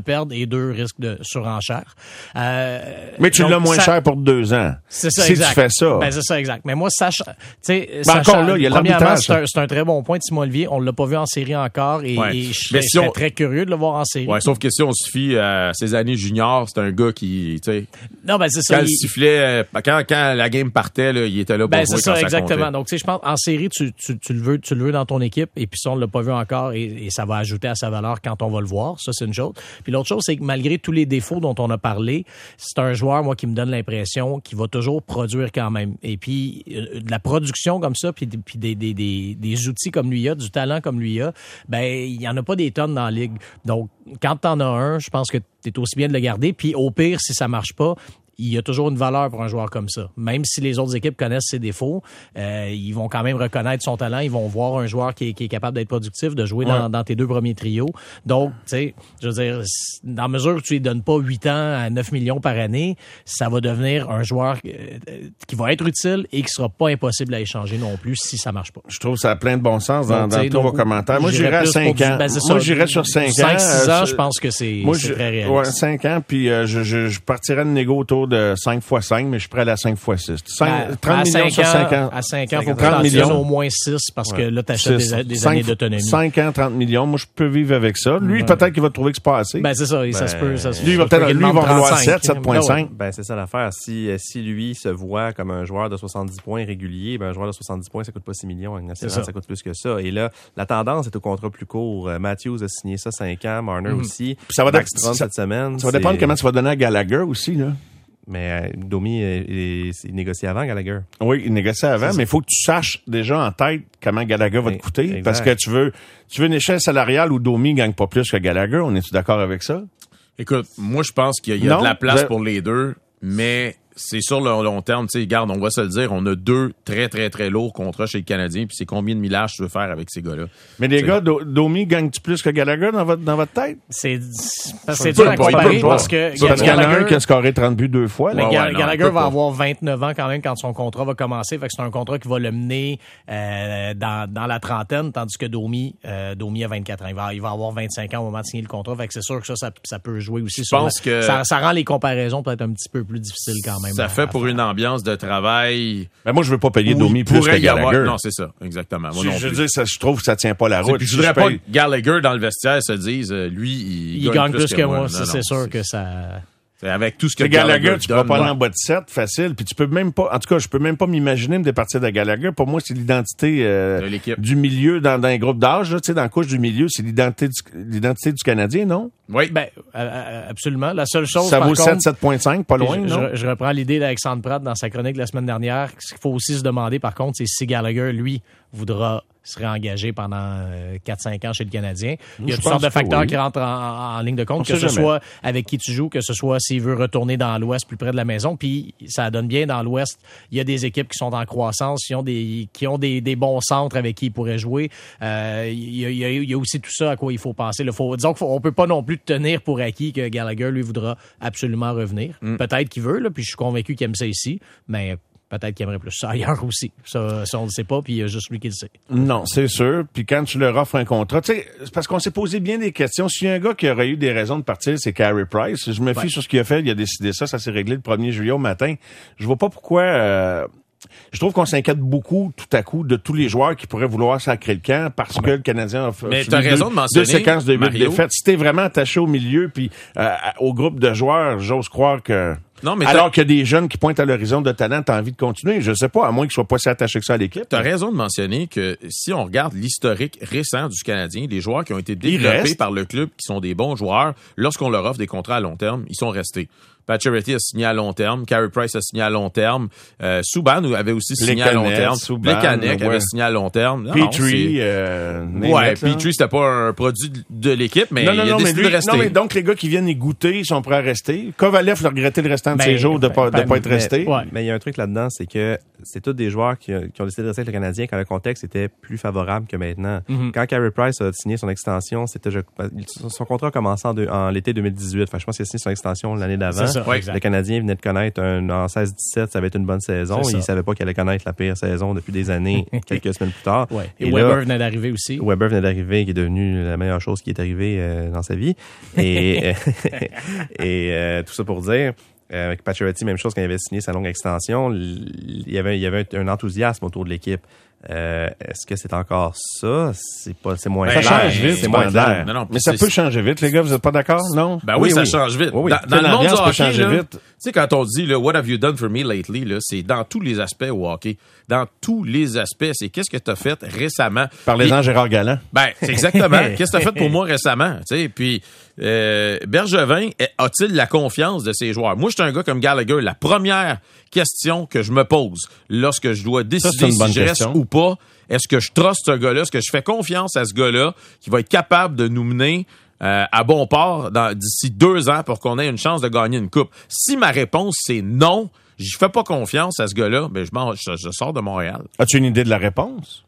perdre et deux, risque de surenchère. Euh, mais tu donc, l'as moins ça, cher pour deux ans. C'est ça, si exact. tu fais ça. Ben, c'est ça, exact. Mais moi, sache, tu sais, ben sachant, encore là, il y a premièrement, l'arbitrage. c'est un, c'est un très bon point de Simon Olivier. On l'a pas vu en série encore et, Ouais. et je serais, Mais si je serais on- très curieux de le voir en série. Ouais, sauf que si on se fie à ses années juniors, c'est un gars qui, tu sais, Non, ben, c'est quand ça. le il- sifflet, euh, quand, quand la game partait, là, il était là pour Ben, jouer c'est quand ça, ça exactement. comptait. Donc, tu sais, je pense, en série, tu, tu, tu le veux, tu le veux dans ton équipe, et puis ça, on l'a pas vu encore, et, et ça va ajouter à sa valeur quand on va le voir. Ça, c'est une chose. Puis l'autre chose, c'est que malgré tous les défauts dont on a parlé, c'est un joueur, moi, qui me donne l'impression qu'il va toujours produire quand même. Et puis, euh, de la production comme ça, puis, puis des, des, des, des outils comme lui a, du talent comme lui a, ben, il y en a pas des tonnes dans la ligue. Donc, quand t'en as un, je pense que t'es aussi bien de le garder. Puis, au pire, si ça marche pas, il y a toujours une valeur pour un joueur comme ça. Même si les autres équipes connaissent ses défauts, euh, ils vont quand même reconnaître son talent. Ils vont voir un joueur qui est, qui est capable d'être productif, de jouer Ouais. dans, dans tes deux premiers trios. Donc, tu sais, je veux dire, dans la mesure où tu lui donnes pas huit ans à neuf millions par année, ça va devenir un joueur euh, qui va être utile et qui sera pas impossible à échanger non plus si ça marche pas. Je trouve ça a plein de bon sens dans, Donc, dans tu sais, tous vos donc, commentaires. Moi, j'irais j'irais à plus pour cinq du- ans. ben, c'est Moi, ça. j'irais sur cinq ans. cinq six ans, Euh, je pense que c'est Moi, c'est je, très réaliste. ouais, cinq ans, puis euh, je, je, je partirais de négo autour de cinq fois cinq, mais je suis prêt à la cinq fois six. À- trente à millions cinq sur ans, cinq ans. À cinq ans, il faut que trente tu en millions. tiennes au moins six parce que là, tu achètes Six. des, des Cinq- années d'autonomie. cinq ans, trente millions. Moi, je peux vivre avec ça. Lui, Ouais. peut-être qu'il va trouver que c'est pas assez. Ben, c'est ça, ça Ben, se peut. Ça se lui, il va ça se peut peut-être, qu'il lui, il va demande vouloir trente-cinq. sept, sept virgule cinq. Ben, c'est ça l'affaire. Si, si lui se voit comme un joueur de soixante-dix points régulier, ben, un joueur de soixante-dix points, ça coûte pas six millions. En national, ça. ça. coûte plus que ça. Et là, la tendance est au contrat plus court. Euh, Matthews a signé ça cinq ans, Marner Mhm. aussi. Puis ça va Max dé- Strand ça- cette semaine. Ça va c'est- dépendre comment tu vas donner à Gallagher aussi, là. Mais euh, Domi, euh, il, il négocie avant Gallagher. Oui, il négocie avant, mais il faut que tu saches déjà en tête comment Gallagher va te Oui, coûter. exact. Parce que tu veux, tu veux une échelle salariale où Domi gagne pas plus que Gallagher. On est-tu d'accord avec ça? Écoute, moi, je pense qu'il y a, il y a Non, de la place vous- pour les deux, mais c'est sur le long terme. Tu sais, regarde, on va se le dire, on a deux très, très, très lourds contrats chez le Canadien, puis c'est combien de millage tu veux faire avec ces gars-là? Mais les C'est- gars, Do- Domi gagne-tu plus que Gallagher dans votre, dans votre tête? C'est parce que c'est Il peut dur à pas, il peut comparer pas. parce que C'est parce qu'il y en a un Gallagher- qui a scoré trente buts deux fois. Mais là. Ouais, Ga- ouais, non, Gallagher il peut va pas. avoir vingt-neuf ans quand même quand son contrat va commencer. Fait que c'est un contrat qui va le mener euh, dans, dans la trentaine, tandis que Domi, euh, Domi a vingt-quatre ans. Il va, il va avoir vingt-cinq ans au moment de signer le contrat. Fait que c'est sûr que ça, ça, ça peut jouer aussi. sur pense la- que- ça, ça rend les comparaisons peut-être un petit peu plus difficiles quand même. Ça à- fait à pour faire. une ambiance de travail. Mais moi, je veux pas payer où Domi il plus que pourrait y avoir- Gallagher. Non, c'est ça, exactement. Moi je, non je veux plus. dire, ça, je trouve que ça tient pas la Tu sais, route. puis je Si voudrais je pas paye- que Gallagher dans le vestiaire se dise, euh, lui, il, Il gagne plus que moi. Non, C'est non, c'est sûr c'est- que ça. c'est avec tout ce que C'est Gallagher, Gallagher tu peux pas donne, aller ouais. en bas de sept, facile. Puis tu peux même pas, en tout cas, je peux même pas m'imaginer me départir de Gallagher. Pour moi, c'est l'identité euh, De l'équipe. du milieu dans, dans un groupe d'âge, là, tu sais, dans la couche du milieu, c'est l'identité du, l'identité du Canadien, non? Oui. Ben, euh, euh, absolument. La seule chose, Ça par vaut contre, sept, sept virgule cinq, pas Puis loin, je, non? je, je reprends l'idée d'Alexandre Pratt dans sa chronique la semaine dernière. Ce qu'il faut aussi se demander, par contre, c'est si Gallagher, lui, voudra serait engagé pendant euh, quatre cinq ans chez le Canadien. Il y a Je toutes sortes pense de que facteurs oui. qui rentrent en, en- en ligne de compte, On que sait ce jamais. soit avec qui tu joues, que ce soit s'il veut retourner dans l'Ouest plus près de la maison. Puis ça donne bien dans l'Ouest. Il y a des équipes qui sont en croissance, qui ont des, qui ont des, des bons centres avec qui ils pourraient jouer. Euh, il, y a, il, y a, il y a aussi tout ça à quoi il faut penser. Là, faut, disons qu'on peut pas non plus tenir pour acquis que Gallagher, lui, voudra absolument revenir. Mm. Peut-être qu'il veut, là, puis je suis convaincu qu'il aime ça ici, mais peut-être qu'il aimerait plus ça ailleurs aussi. Ça, ça on le sait pas, puis il y a juste lui qui le sait. Non, c'est sûr. Puis quand tu leur offres un contrat, tu sais, c'est parce qu'on s'est posé bien des questions. S'il y a un gars qui aurait eu des raisons de partir, c'est Carey Price. Je me fie Ouais. sur ce qu'il a fait. Il a décidé ça. Ça s'est réglé le premier juillet au matin. Je vois pas pourquoi... euh, je trouve qu'on s'inquiète beaucoup, tout à coup, de tous les joueurs qui pourraient vouloir sacrer le camp parce que le Canadien a fait Mais subi t'as raison deux, de mentionner, deux séquences de huit Mario. défaites. Si t'es vraiment attaché au milieu puis euh, au groupe de joueurs, j'ose croire que... Non, mais t'as- alors qu'il y a des jeunes qui pointent à l'horizon de talent, t'as envie de continuer. Je sais pas, à moins qu'ils soient pas si attachés que ça à l'équipe. Tu as raison de mentionner que si on regarde l'historique récent du Canadien, les joueurs qui ont été Ils développés restent. par le club, qui sont des bons joueurs, lorsqu'on leur offre des contrats à long terme, ils sont restés. Pacioretty a signé à long terme, Carey Price a signé à long terme, euh, Subban avait aussi signé à long Plekanec, terme, Subban, Plekanec ouais. avait signé à long terme. Non, non, Petrie, c'est- euh, Ouais, Nemeth, là. Petrie, c'était pas un produit de l'équipe, mais non, non, il a non, mais décidé lui- de rester. non, mais donc les gars qui viennent y goûter, ils sont prêts à rester. Kovalev l'a regretté le restant restant de Ben, ses jours de pas, ben, de pas être mais- resté. ouais. Mais il y a un truc là-dedans, c'est que c'est tous des joueurs qui, qui ont décidé de rester avec le Canadien quand le contexte était plus favorable que maintenant. Mhm. Quand Carey Price a signé son extension, c'était je- son contrat a commencé en, deux- en l'été deux mille dix-huit. Enfin, je pense qu'il a signé son extension l'année d'avant. C'est ça, Ouais, exact. Le Canadien venait de connaître un, en seize dix-sept, ça avait été une bonne saison. C'est ça. Il savait pas qu'il allait connaître la pire saison depuis des années, quelques semaines plus tard. Ouais. Et, Et Weber là, venait d'arriver aussi. Weber venait d'arriver, qui est devenu la meilleure chose qui est arrivée euh, dans sa vie. Et, et euh, tout ça pour dire, euh, avec Pacioretty, même chose quand il avait signé sa longue extension, il y avait, il y avait un, un enthousiasme autour de l'équipe. Euh, est-ce que c'est encore ça? C'est pas, c'est moins Ben, Ça clair. change vite, C'est moins cependant. clair. Non, non, Mais ça c'est- peut changer vite, les gars, vous êtes pas d'accord? Non? Ben oui, Oui, ça oui. change vite. Oui, oui. Dans, dans le monde du L'ambiance peut hockey, changer là, vite. tu sais, quand on dit là, what have you done for me lately, là, c'est dans tous les aspects au hockey. Dans tous les aspects, c'est qu'est-ce que tu as fait récemment. Parlez-en Gérard Galland. Ben, c'est exactement. Qu'est-ce que tu as fait pour moi récemment? Tu sais, puis euh, Bergevin, a-t-il la confiance de ses joueurs? Moi, je suis un gars comme Gallagher. La première question que je me pose lorsque je dois c'est décider une si bonne je reste question. ou pas, est-ce que je truste ce gars-là? Est-ce que je fais confiance à ce gars-là qui va être capable de nous mener euh, à bon port dans- d'ici deux ans pour qu'on ait une chance de gagner une coupe? Si ma réponse, c'est non, je fais pas confiance à ce gars-là, ben je, m'en- je, je sors de Montréal. As-tu une idée de la réponse?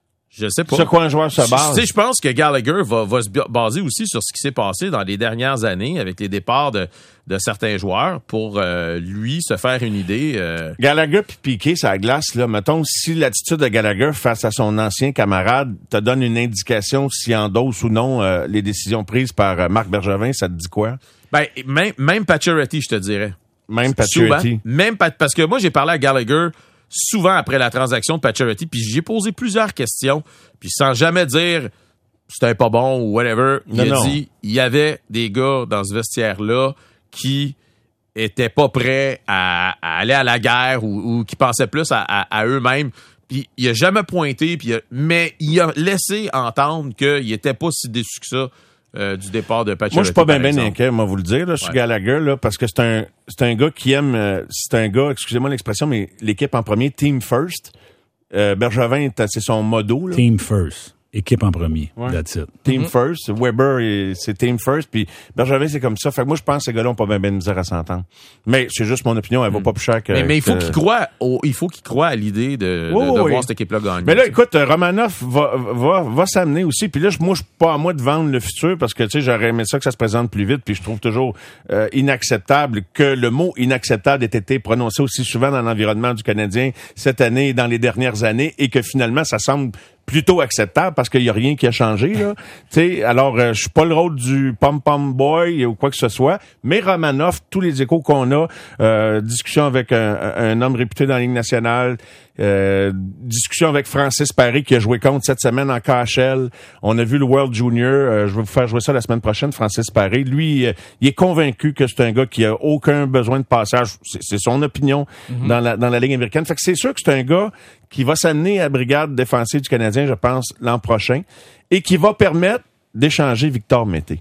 Je sais pas. Sur quoi un joueur se Tu base? sais, je pense que Gallagher va, va se baser aussi sur ce qui s'est passé dans les dernières années avec les départs de, de certains joueurs pour euh, lui se faire une idée. Euh, Gallagher puis Piqué, ça la glace, là. Mettons, si l'attitude de Gallagher face à son ancien camarade te donne une indication s'il endosse ou non euh, les décisions prises par euh, Marc Bergevin, ça te dit quoi? ben, même, même Pacioretty, je te dirais. Même Souvent. Pacioretty. Même Pat- parce que moi, j'ai parlé à Gallagher souvent après la transaction de Pacioretty, puis j'ai posé plusieurs questions, puis sans jamais dire c'était pas bon ou whatever. Il Non, a non. dit il y avait des gars dans ce vestiaire-là qui étaient pas prêts à, à aller à la guerre ou, ou qui pensaient plus à, à, à eux-mêmes. Puis il a jamais pointé, puis il a- mais il a laissé entendre qu'il était pas si déçu que ça euh, du départ de Pacioretty. Moi, je suis pas bien par ben exemple. inquiet, moi, vous le dire, là, sur Ouais. Gallagher, là, parce que c'est un, c'est un gars qui aime, euh, c'est un gars, excusez-moi l'expression, mais l'équipe en premier, team first. Euh, Bergevin, c'est son modo, là. Team first. Équipe en premier. Ouais. That's it. Team first. Weber, il- c'est team first. Puis Bergevin, c'est comme ça. Fait que moi, je pense que ces gars-là ont pas bien ben de misère à s'entendre. Mais c'est juste mon opinion. Elle vaut pas plus cher que... Mais, mais il faut que- qu'il croie, au- il faut qu'il croie à l'idée de, de, Oui, de oui, voir oui. cette équipe-là gagner. Mais là, écoute, euh, Romanoff va, va, va s'amener aussi. Puis là, je- moi, je suis pas à moi de vendre le futur parce que, tu sais, j'aurais aimé ça que ça se présente plus vite. Puis je trouve toujours euh, inacceptable que le mot inacceptable ait été prononcé aussi souvent dans l'environnement du Canadien cette année et dans les dernières années et que finalement, ça semble plutôt acceptable parce qu'il y a rien qui a changé, là. Tu sais, alors, euh, je suis pas le rôle du pom-pom boy ou quoi que ce soit, mais Romanoff, tous les échos qu'on a, euh, discussion avec un, un homme réputé dans la Ligue nationale, euh, discussion avec Francis Paré qui a joué contre cette semaine en K H L. On a vu le World Junior. Euh, je vais vous faire jouer ça la semaine prochaine, Francis Paré. Lui, euh, il est convaincu que c'est un gars qui a aucun besoin de passage. C'est, c'est son opinion dans la dans la Ligue américaine. Fait que c'est sûr que c'est un gars qui va s'amener à la brigade défensive du Canadien, je pense, l'an prochain, et qui va permettre d'échanger Victor Mété.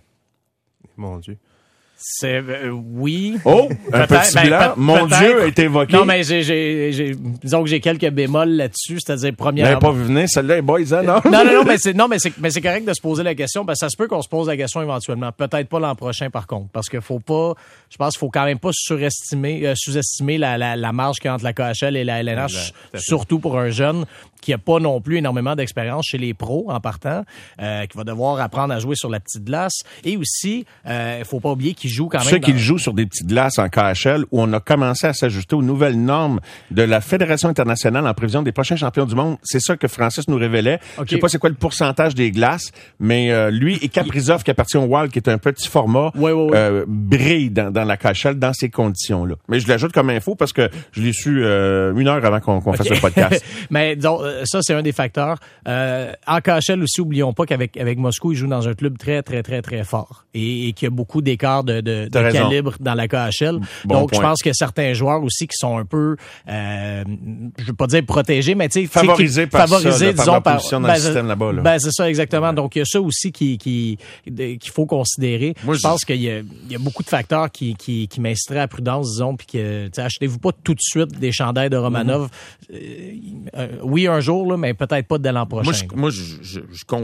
Mon Dieu. C'est euh, oui. Oh, un Peut-être, petit ben, bilan. peut- Mon peut-être. Dieu a été évoqué. Non, mais j'ai, j'ai, j'ai, disons que j'ai quelques bémols là-dessus, c'est-à-dire Vous première. n'avez pas vu venir, celle-là est boys, hein, non? Non, non, non, mais c'est, non, mais c'est, mais c'est correct de se poser la question, parce que ça se peut qu'on se pose la question éventuellement. Peut-être pas l'an prochain, par contre, parce qu'il faut pas, je pense qu'il faut quand même pas surestimer, euh, sous-estimer la, la, la marge qu'il y a entre la K H L et la L N H, Exact, tout à fait. surtout pour un jeune qui a pas non plus énormément d'expérience chez les pros en partant, euh, qui va devoir apprendre à jouer sur la petite glace. Et aussi, euh, faut pas oublier qu'il joue quand même. Ceux qui dans- jouent sur des petites glaces en K H L où on a commencé à s'ajuster aux nouvelles normes de la Fédération internationale en prévision des prochains champions du monde. C'est ça que Francis nous révélait. OK. Je sais pas c'est quoi le pourcentage des glaces, mais euh, lui et Kaprizov, qui appartient au Wild, qui est un petit format, Ouais, ouais, ouais. euh, brille dans, dans la K H L dans ces conditions-là. Mais je l'ajoute comme info parce que je l'ai su euh, une heure avant qu'on, qu'on fasse le podcast. Mais disons, euh, ça, c'est un des facteurs. Euh, en K H L aussi, oublions pas qu'avec avec Moscou, il joue dans un club très, très, très, très fort et, et qu'il y a beaucoup d'écarts de, de, de T'as raison. calibre dans la K H L. Bon Donc, point. je pense que certains joueurs aussi qui sont un peu, euh, je veux pas dire protégés, mais tu sais... Favorisés qui- par ça, favorisés, là, par disons, leur position dans le ben, système là-bas, là. Ben, c'est ça, exactement. Donc, il y a ça aussi qui, qui, de- qu'il faut considérer. Moi, je je- pense qu'il y a, il y a beaucoup de facteurs qui, qui, qui m'inciteraient à prudence, disons, puis que, tu sais, achetez-vous pas tout de suite des chandails de Romanov. Mm-hmm. Euh, euh, oui, un jour, là, mais peut-être pas dès l'an prochain. Moi, je, moi, je, je, je compte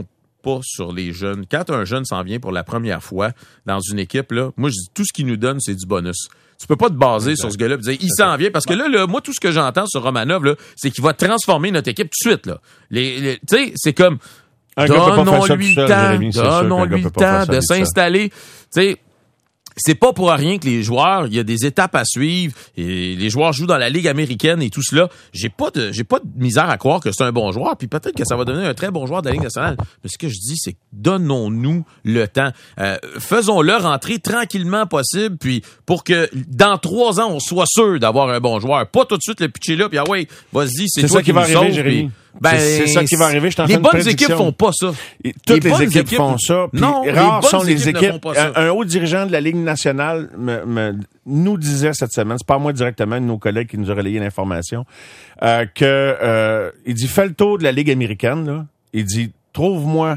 pas sur les jeunes. Quand un jeune s'en vient pour la première fois dans une équipe, là, moi, je dis tout ce qu'il nous donne, c'est du bonus. Tu peux pas te baser exact. Sur ce gars-là et dire il s'en vient parce que là, là, moi, tout ce que j'entends sur Romanov, là, c'est qu'il va transformer notre équipe tout de suite, là. Les, les, tu sais, c'est comme, donnons-lui le temps, donnons-lui le temps de s'installer. Tu sais, c'est pas pour rien que les joueurs, il y a des étapes à suivre et les joueurs jouent dans la Ligue américaine et tout cela. J'ai pas de, j'ai pas de misère à croire que c'est un bon joueur puis peut-être que ça va devenir un très bon joueur de la Ligue nationale. Mais ce que je dis, c'est donnons-nous le temps. Euh, faisons-le rentrer tranquillement possible puis pour que dans trois ans, on soit sûr d'avoir un bon joueur. Pas tout de suite le pitcher là puis ah ouais, vas-y, c'est, c'est toi ça qui, qui va arriver, sauve, Jérémy. Puis, ben, c'est, c'est ça qui va arriver. Je t'en les bonnes équipes font pas ça. Et toutes les, les équipes, équipes font ça. Non, rares les sont les équipes. équipes. Un, un haut dirigeant de la Ligue nationale me, me, nous disait cette semaine, c'est pas moi directement, nos collègues qui nous ont relayé l'information, euh, que euh, il dit fais le tour de la Ligue américaine. Là. Il dit trouve-moi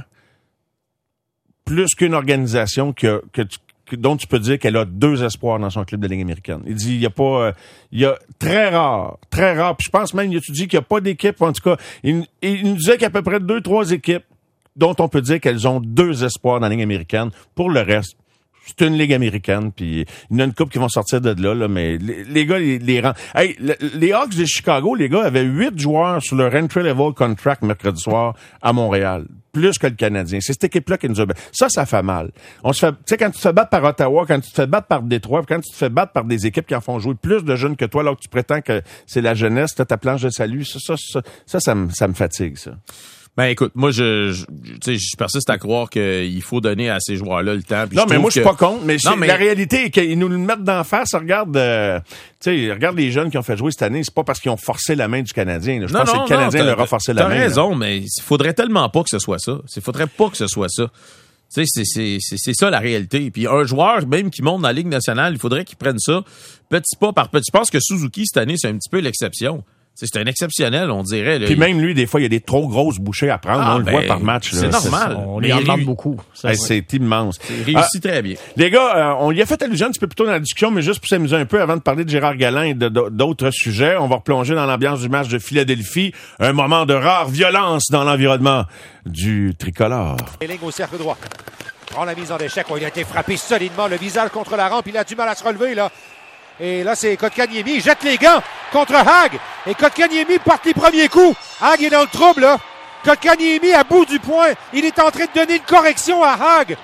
plus qu'une organisation que que tu dont tu peux dire qu'elle a deux espoirs dans son club de Ligue américaine. Il dit, il y a pas, euh, il y a très rare, très rare, puis je pense même, il étudie qu'il n'y a pas d'équipe, en tout cas, il, il nous disait qu'il y a à peu près deux, trois équipes dont on peut dire qu'elles ont deux espoirs dans la Ligue américaine. Pour le reste, c'est une Ligue américaine, puis il y en a une couple qui vont sortir de là, là mais les, les gars, les, les rangs. Hey, le, les Hawks de Chicago, les gars, avaient huit joueurs sur leur entry-level contract mercredi soir à Montréal. Plus que le Canadien. C'est cette équipe-là qui nous a... Ça, ça fait mal. On se fait... Tu sais, quand tu te fais battre par Ottawa, quand tu te fais battre par Détroit, quand tu te fais battre par des équipes qui en font jouer plus de jeunes que toi, alors que tu prétends que c'est la jeunesse, t'as ta planche de salut, ça, ça, ça, ça, ça, me, ça me fatigue, ça. Ben écoute, moi je, je tu sais, je persiste à croire qu'il faut donner à ces joueurs-là le temps. Non, mais moi je suis que... pas contre, mais, non, mais la réalité est qu'ils nous le mettent d'en face. Regarde, euh, tu sais, regarde les jeunes qui ont fait jouer cette année. C'est pas parce qu'ils ont forcé la main du Canadien. Là. Je non, pense non, que le Canadien non, leur a forcé la main. T'as raison, là. mais il faudrait tellement pas que ce soit ça. Il faudrait pas que ce soit ça. Tu sais, c'est, c'est, c'est, c'est ça la réalité. Puis un joueur même qui monte dans la Ligue nationale, il faudrait qu'il prenne ça petit pas par petit. Je pense que Suzuki cette année c'est un petit peu l'exception. C'est un exceptionnel, on dirait. Là. Puis même lui, des fois, il y a des trop grosses bouchées à prendre. Ah, on ben, le voit par match. Là. C'est normal. C'est, on lui en demande beaucoup. Ça, hey, c'est immense. C'est réussi ah, très bien. Les gars, euh, on y a fait allusion un petit peu plus tôt dans la discussion, mais juste pour s'amuser un peu avant de parler de Gérard Galland et de, de, d'autres sujets, on va replonger dans l'ambiance du match de Philadelphie. Un moment de rare violence dans l'environnement du tricolore. Ligne au cercle droit. Prend la mise en échec. Oh, il a été frappé solidement. Le visage contre la rampe. Il a du mal à se relever, là. Et là, c'est Kotkaniemi. Il jette les gants contre Hag. Et Kotkaniemi porte les premiers coups. Hag est dans le trouble, là. Kotkaniemi à bout du poing. Il est en train de donner une correction à Hag.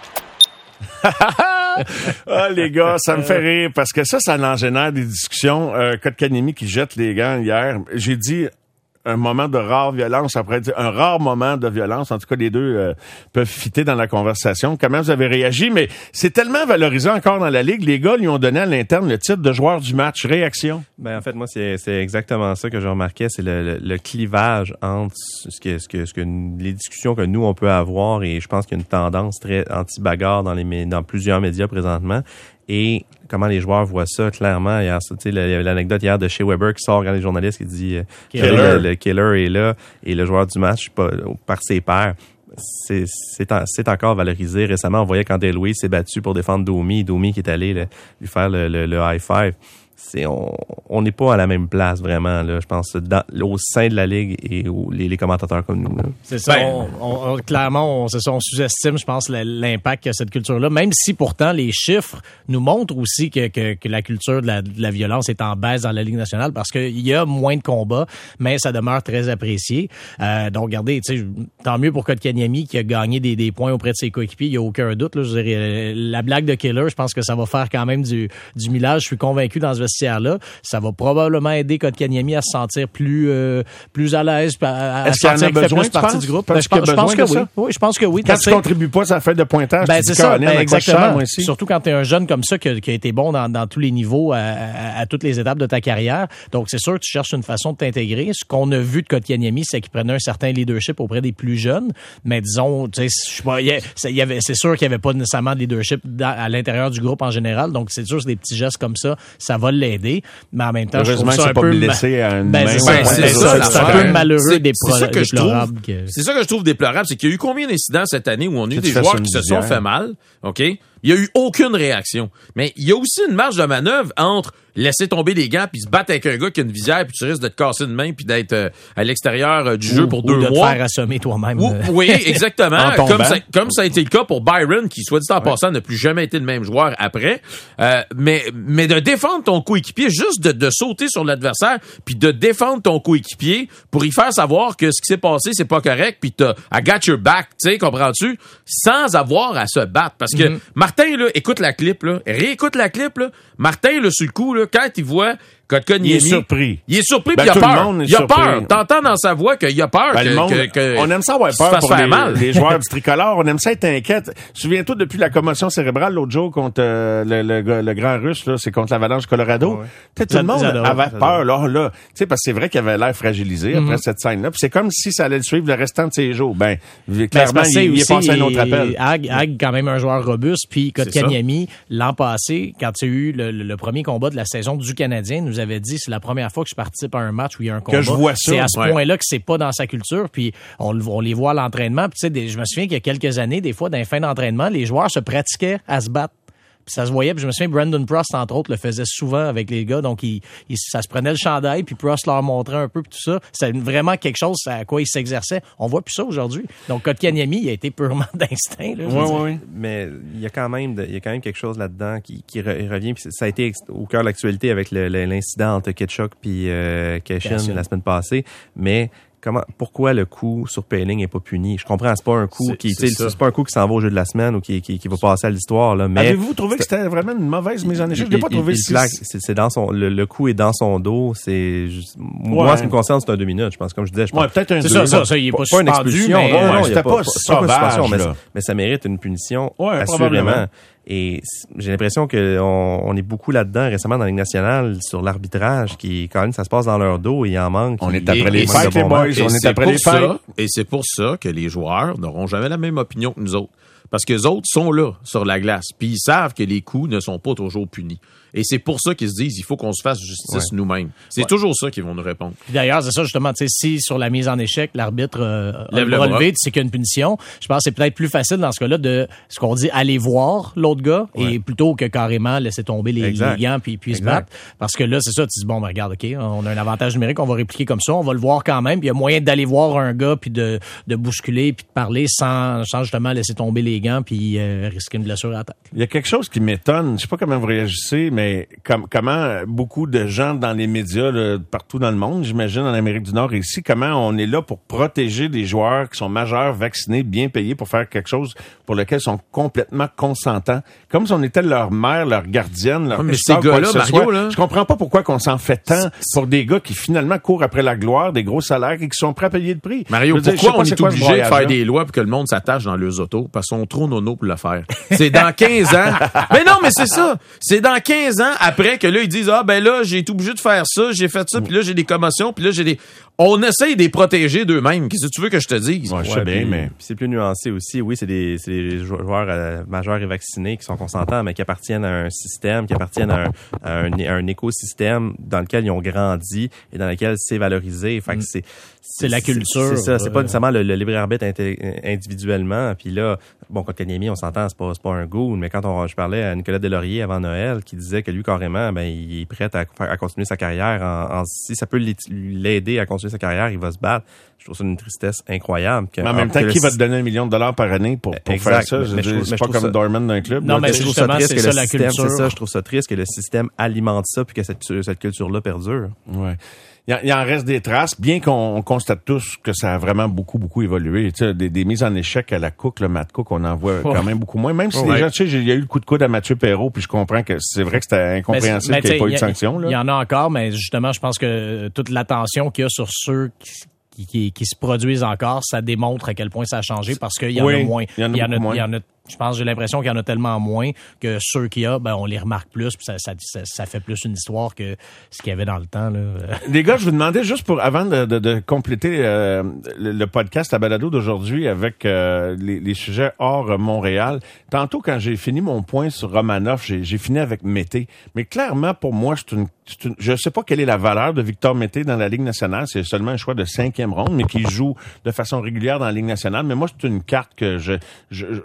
Ah, les gars, ça me fait rire parce que ça, ça en génère des discussions. Euh, Kotkaniemi qui jette les gants hier. J'ai dit un moment de rare violence, après dire un rare moment de violence. En tout cas, les deux euh, peuvent fitter dans la conversation. Comment vous avez réagi? Mais c'est tellement valorisé encore dans la Ligue. Les gars lui ont donné à l'interne le titre de joueur du match. Réaction? Ben en fait, moi, c'est, c'est exactement ça que je remarquais. C'est le, le, le clivage entre ce que, ce que, ce que les discussions que nous, on peut avoir, et je pense qu'il y a une tendance très anti-bagarre dans, les, dans plusieurs médias présentement. Et comment les joueurs voient ça clairement. Hier, tu sais, l'anecdote hier de Shea Weber qui sort, regarde les journalistes qui dit euh, Killer. Le, le killer est là et le joueur du match pas, par ses pairs. C'est, c'est, en, c'est encore valorisé. Récemment, on voyait quand Day-Louis s'est battu pour défendre Domi, Domi qui est allé le, lui faire le, le, le high five. C'est, on n'est pas à la même place vraiment là. Je pense dans, au sein de la ligue et où les, les commentateurs comme nous. Là. C'est ça. Ben, on, on, clairement, on, c'est ça, on sous-estime, je pense, l'impact que cette culture-là. Même si pourtant les chiffres nous montrent aussi que, que, que la culture de la, de la violence est en baisse dans la Ligue nationale parce qu'il y a moins de combats, mais ça demeure très apprécié. Euh, donc, regardez, tu sais, tant mieux pour Kotkaniemi qui a gagné des, des points auprès de ses coéquipiers. Il y a aucun doute. Là, je dirais, la blague de Killer, je pense que ça va faire quand même du, du millage. Je suis convaincu dans ce vestiaire-là. Ça va probablement aider Kotkaniemi à se sentir plus euh, plus à l'aise, à, à Est-ce sentir qu'il fait besoin, plus partie du groupe. Ben, je, pense, je pense que oui. Ça? Oui, je pense que oui. Quand tu contribues pas, ça fait de pointage. Ben, c'est ça, ben, exactement. Moi Surtout quand tu es un jeune comme ça qui a, qui a été bon dans, dans tous les niveaux à, à, à toutes les étapes de ta carrière. Donc, c'est sûr que tu cherches une façon de t'intégrer. Ce qu'on a vu de Kotkaniemi, c'est qu'il prenait un certain leadership auprès des plus jeunes. Mais disons, tu sais, je sais pas, il y avait, c'est sûr qu'il n'y avait pas nécessairement de leadership dans, à l'intérieur du groupe en général. Donc, c'est sûr que des petits gestes comme ça, ça va l'aider. Mais en même temps, je trouve ça un peu blessé à une ben, main. C'est, c'est, ça, c'est un peu malheureux, des pro- c'est ça que je trouve. Que... C'est ça que je trouve déplorable, c'est qu'il y a eu combien d'incidents cette année où on a eu des joueurs qui se sont fait mal, ok? Il y a eu aucune réaction. Mais il y a aussi une marge de manœuvre entre laisser tomber les gants puis se battre avec un gars qui a une visière puis tu risques de te casser une main puis d'être euh, à l'extérieur euh, du ou, jeu pour ou deux de mois. te faire assommer toi-même. Ou, oui, exactement. comme, ça, comme ça a été le cas pour Byron, qui, soit dit en ouais. passant, n'a plus jamais été le même joueur après. Euh, mais, mais de défendre ton coéquipier, juste de, de sauter sur l'adversaire puis de défendre ton coéquipier pour y faire savoir que ce qui s'est passé, c'est pas correct puis t'as I got your back, tu sais, comprends-tu? Sans avoir à se battre. Parce que mm-hmm. Martin, là, écoute la clip, là, réécoute la clip, là. Martin, là, sur le coup, là, quand il voit Kotkaniemi, il est surpris. Il est surpris ben, puis il a peur. Il a surpris. peur. T'entends dans sa voix qu'il a peur ben, que, le monde, que, que on aime ça avoir peur pour les, mal. les joueurs du tricolore. On aime ça être inquiète. Souviens-toi, depuis la commotion cérébrale l'autre jour contre euh, le, le, le grand russe, là, c'est contre l'Avalanche Colorado. Ouais. Tout le monde adore, avait adore. peur. Là, là. Tu sais, parce que c'est vrai qu'il avait l'air fragilisé mm-hmm. après cette scène-là. Puis c'est comme si ça allait le suivre le restant de ses jours. Ben, clairement, ben, il, il est passé à un autre appel. Hag, Hag, quand même un joueur robuste. Puis Kotkaniemi, l'an passé, quand il y a eu le, le, le premier combat de la saison du Canadien, nous avait dit c'est la première fois que je participe à un match où il y a un combat. Que je vois ça. C'est à ce ouais. point-là que c'est pas dans sa culture. Puis on, on les voit à l'entraînement. Puis tu sais, je me souviens qu'il y a quelques années, des fois, dans les fins d'entraînement, les joueurs se pratiquaient à se battre. Puis ça se voyait. Puis je me souviens, Brandon Prost, entre autres, le faisait souvent avec les gars. Donc, il, il, ça se prenait le chandail, puis Prost leur montrait un peu, puis tout ça. C'est vraiment quelque chose à quoi il s'exerçait. On voit plus ça aujourd'hui. Donc, Kotkaniemi, il a été purement d'instinct. Là, oui, oui, oui. Mais il y a quand même, de, il y a quand même quelque chose là-dedans qui, qui revient. Puis ça a été au cœur de l'actualité avec le, le, l'incident entre Ketchuk puis euh, Cashin la semaine passée. Mais Comment, pourquoi le coup sur Poehling est pas puni? Je comprends, c'est pas un coup c'est, qui, c'est, c'est pas un coup qui s'en va au jeu de la semaine ou qui, qui, qui va passer à l'histoire, là. Mais. Avez-vous trouvé que c'était vraiment une mauvaise mise en échec? Je l'ai pas il, trouvé il, si. C'est, c'est dans son, le, le coup est dans son dos, c'est, juste, moi, ouais. ce qui me concerne, c'est un deux minutes, je pense, comme je disais, je pense. Ouais, peut-être un c'est deux. Ça, ça, ça, il est pas, pas une expulsion. Mais, non, non, ouais, c'était pas, pas sauvage, mais, mais ça mérite une punition, ouais, assurément. Et j'ai l'impression qu'on on est beaucoup là-dedans récemment dans la Ligue nationale sur l'arbitrage qui, quand même, ça se passe dans leur dos et il en manque. On est après et, les fêtes, les boys. On est après les fêtes. Et c'est pour ça que les joueurs n'auront jamais la même opinion que nous autres. Parce que les autres sont là, sur la glace. Puis ils savent que les coups ne sont pas toujours punis. Et c'est pour ça qu'ils se disent, il faut qu'on se fasse justice ouais. nous-mêmes. C'est ouais. toujours ça qu'ils vont nous répondre. Puis d'ailleurs, c'est ça justement, tu sais, si sur la mise en échec, l'arbitre euh, lève le relevé, tu sais qu'il y a une punition, je pense que c'est peut-être plus facile dans ce cas-là de, ce qu'on dit, aller voir l'autre gars, ouais. et plutôt que carrément laisser tomber les, les gants puis, puis se battre. Parce que là, c'est ça, tu dis, bon, ben, regarde, OK, on a un avantage numérique, on va répliquer comme ça, on va le voir quand même, puis il y a moyen d'aller voir un gars puis de, de bousculer puis de parler sans, sans justement laisser tomber les gants puis euh, risquer une blessure à la tête. Il y a quelque chose qui m'étonne, je sais pas comment vous réagissez, mais comme, comme comment beaucoup de gens dans les médias là, partout dans le monde, j'imagine en Amérique du Nord et ici, comment on est là pour protéger des joueurs qui sont majeurs, vaccinés, bien payés pour faire quelque chose pour lequel ils sont complètement consentants. Comme si on était leur mère, leur gardienne, leur ouais, mais ces gars-là, Mario, là... Je comprends pas pourquoi qu'on s'en fait tant pour des gars qui finalement courent après la gloire, des gros salaires et qui sont prêts à payer le prix. Mario, dire, pourquoi on est obligé de faire des lois pour que le monde s'attache dans leurs autos? Parce qu'on trop nono pour le faire. C'est dans quinze ans. Mais non, mais c'est ça. C'est dans quinze ans après que là, ils disent, ah, ben là, j'ai été obligé de faire ça, j'ai fait ça, puis là, j'ai des commotions, puis là, j'ai des... On essaye de les protéger d'eux-mêmes. Qu'est-ce que tu veux que je te dise? Ouais, je sais ouais, bien, puis, mais... Puis c'est plus nuancé aussi. Oui, c'est des, c'est des joueurs euh, majeurs et vaccinés qui sont consentants, mais qui appartiennent à un système, qui appartiennent à un, à un, à un écosystème dans lequel ils ont grandi et dans lequel c'est valorisé. Fait que c'est... C'est la culture. C'est ça. C'est pas nécessairement le, le libre arbitre individuellement. Puis là, bon, Kotkaniemi, on s'entend, c'est pas, c'est pas un goût, mais quand on, je parlais à Nicolas Deslauriers avant Noël, qui disait que lui, carrément, ben, il est prêt à, à continuer sa carrière. En, en, si ça peut l'aider à continuer sa carrière, il va se battre. Je trouve ça une tristesse incroyable. Que, mais en même temps, qui le... va te donner un million de dollars par année pour, pour faire ça? Je mais veux dire, c'est pas comme ça... Dorman d'un club. Non, mais je trouve ça triste c'est que ça, le la système, culture. c'est ça, je trouve ça triste que le système alimente ça puis que cette, cette culture-là perdure. Ouais. Il, il en reste des traces, bien qu'on on constate tous que ça a vraiment beaucoup, beaucoup évolué. Tu sais, des, des mises en échec à la Cook, le Matt Cook, on en voit oh. quand même beaucoup moins. Même si oh, les ouais. gens, tu sais, il y a eu le coup de coude à Mathieu Perreault, puis je comprends que c'est vrai que c'était incompréhensible qu'il n'y ait pas eu de sanction. Il y en a encore, mais justement, je pense que toute l'attention qu'il y a sur ceux qui Qui, qui, qui se produisent encore, ça démontre à quel point ça a changé parce qu'il y en oui, a moins. Il y en a, il y en a, moins. Il y en a, je pense, j'ai l'impression qu'il y en a tellement moins que ceux qu'il y a, ben, on les remarque plus, puis ça, ça, ça, ça fait plus une histoire que ce qu'il y avait dans le temps, là. Les gars, je vous demandais juste pour, avant de, de, de compléter euh, le, le podcast à balado d'aujourd'hui avec euh, les, les sujets hors Montréal. Tantôt, quand j'ai fini mon point sur Romanov, j'ai, j'ai fini avec Mété. Mais clairement, pour moi, c'est une, c'est une, je sais pas quelle est la valeur de Victor Mété dans la Ligue nationale. C'est seulement un choix de cinquième ronde, mais qui joue de façon régulière dans la Ligue nationale. Mais moi, c'est une carte que je, je que je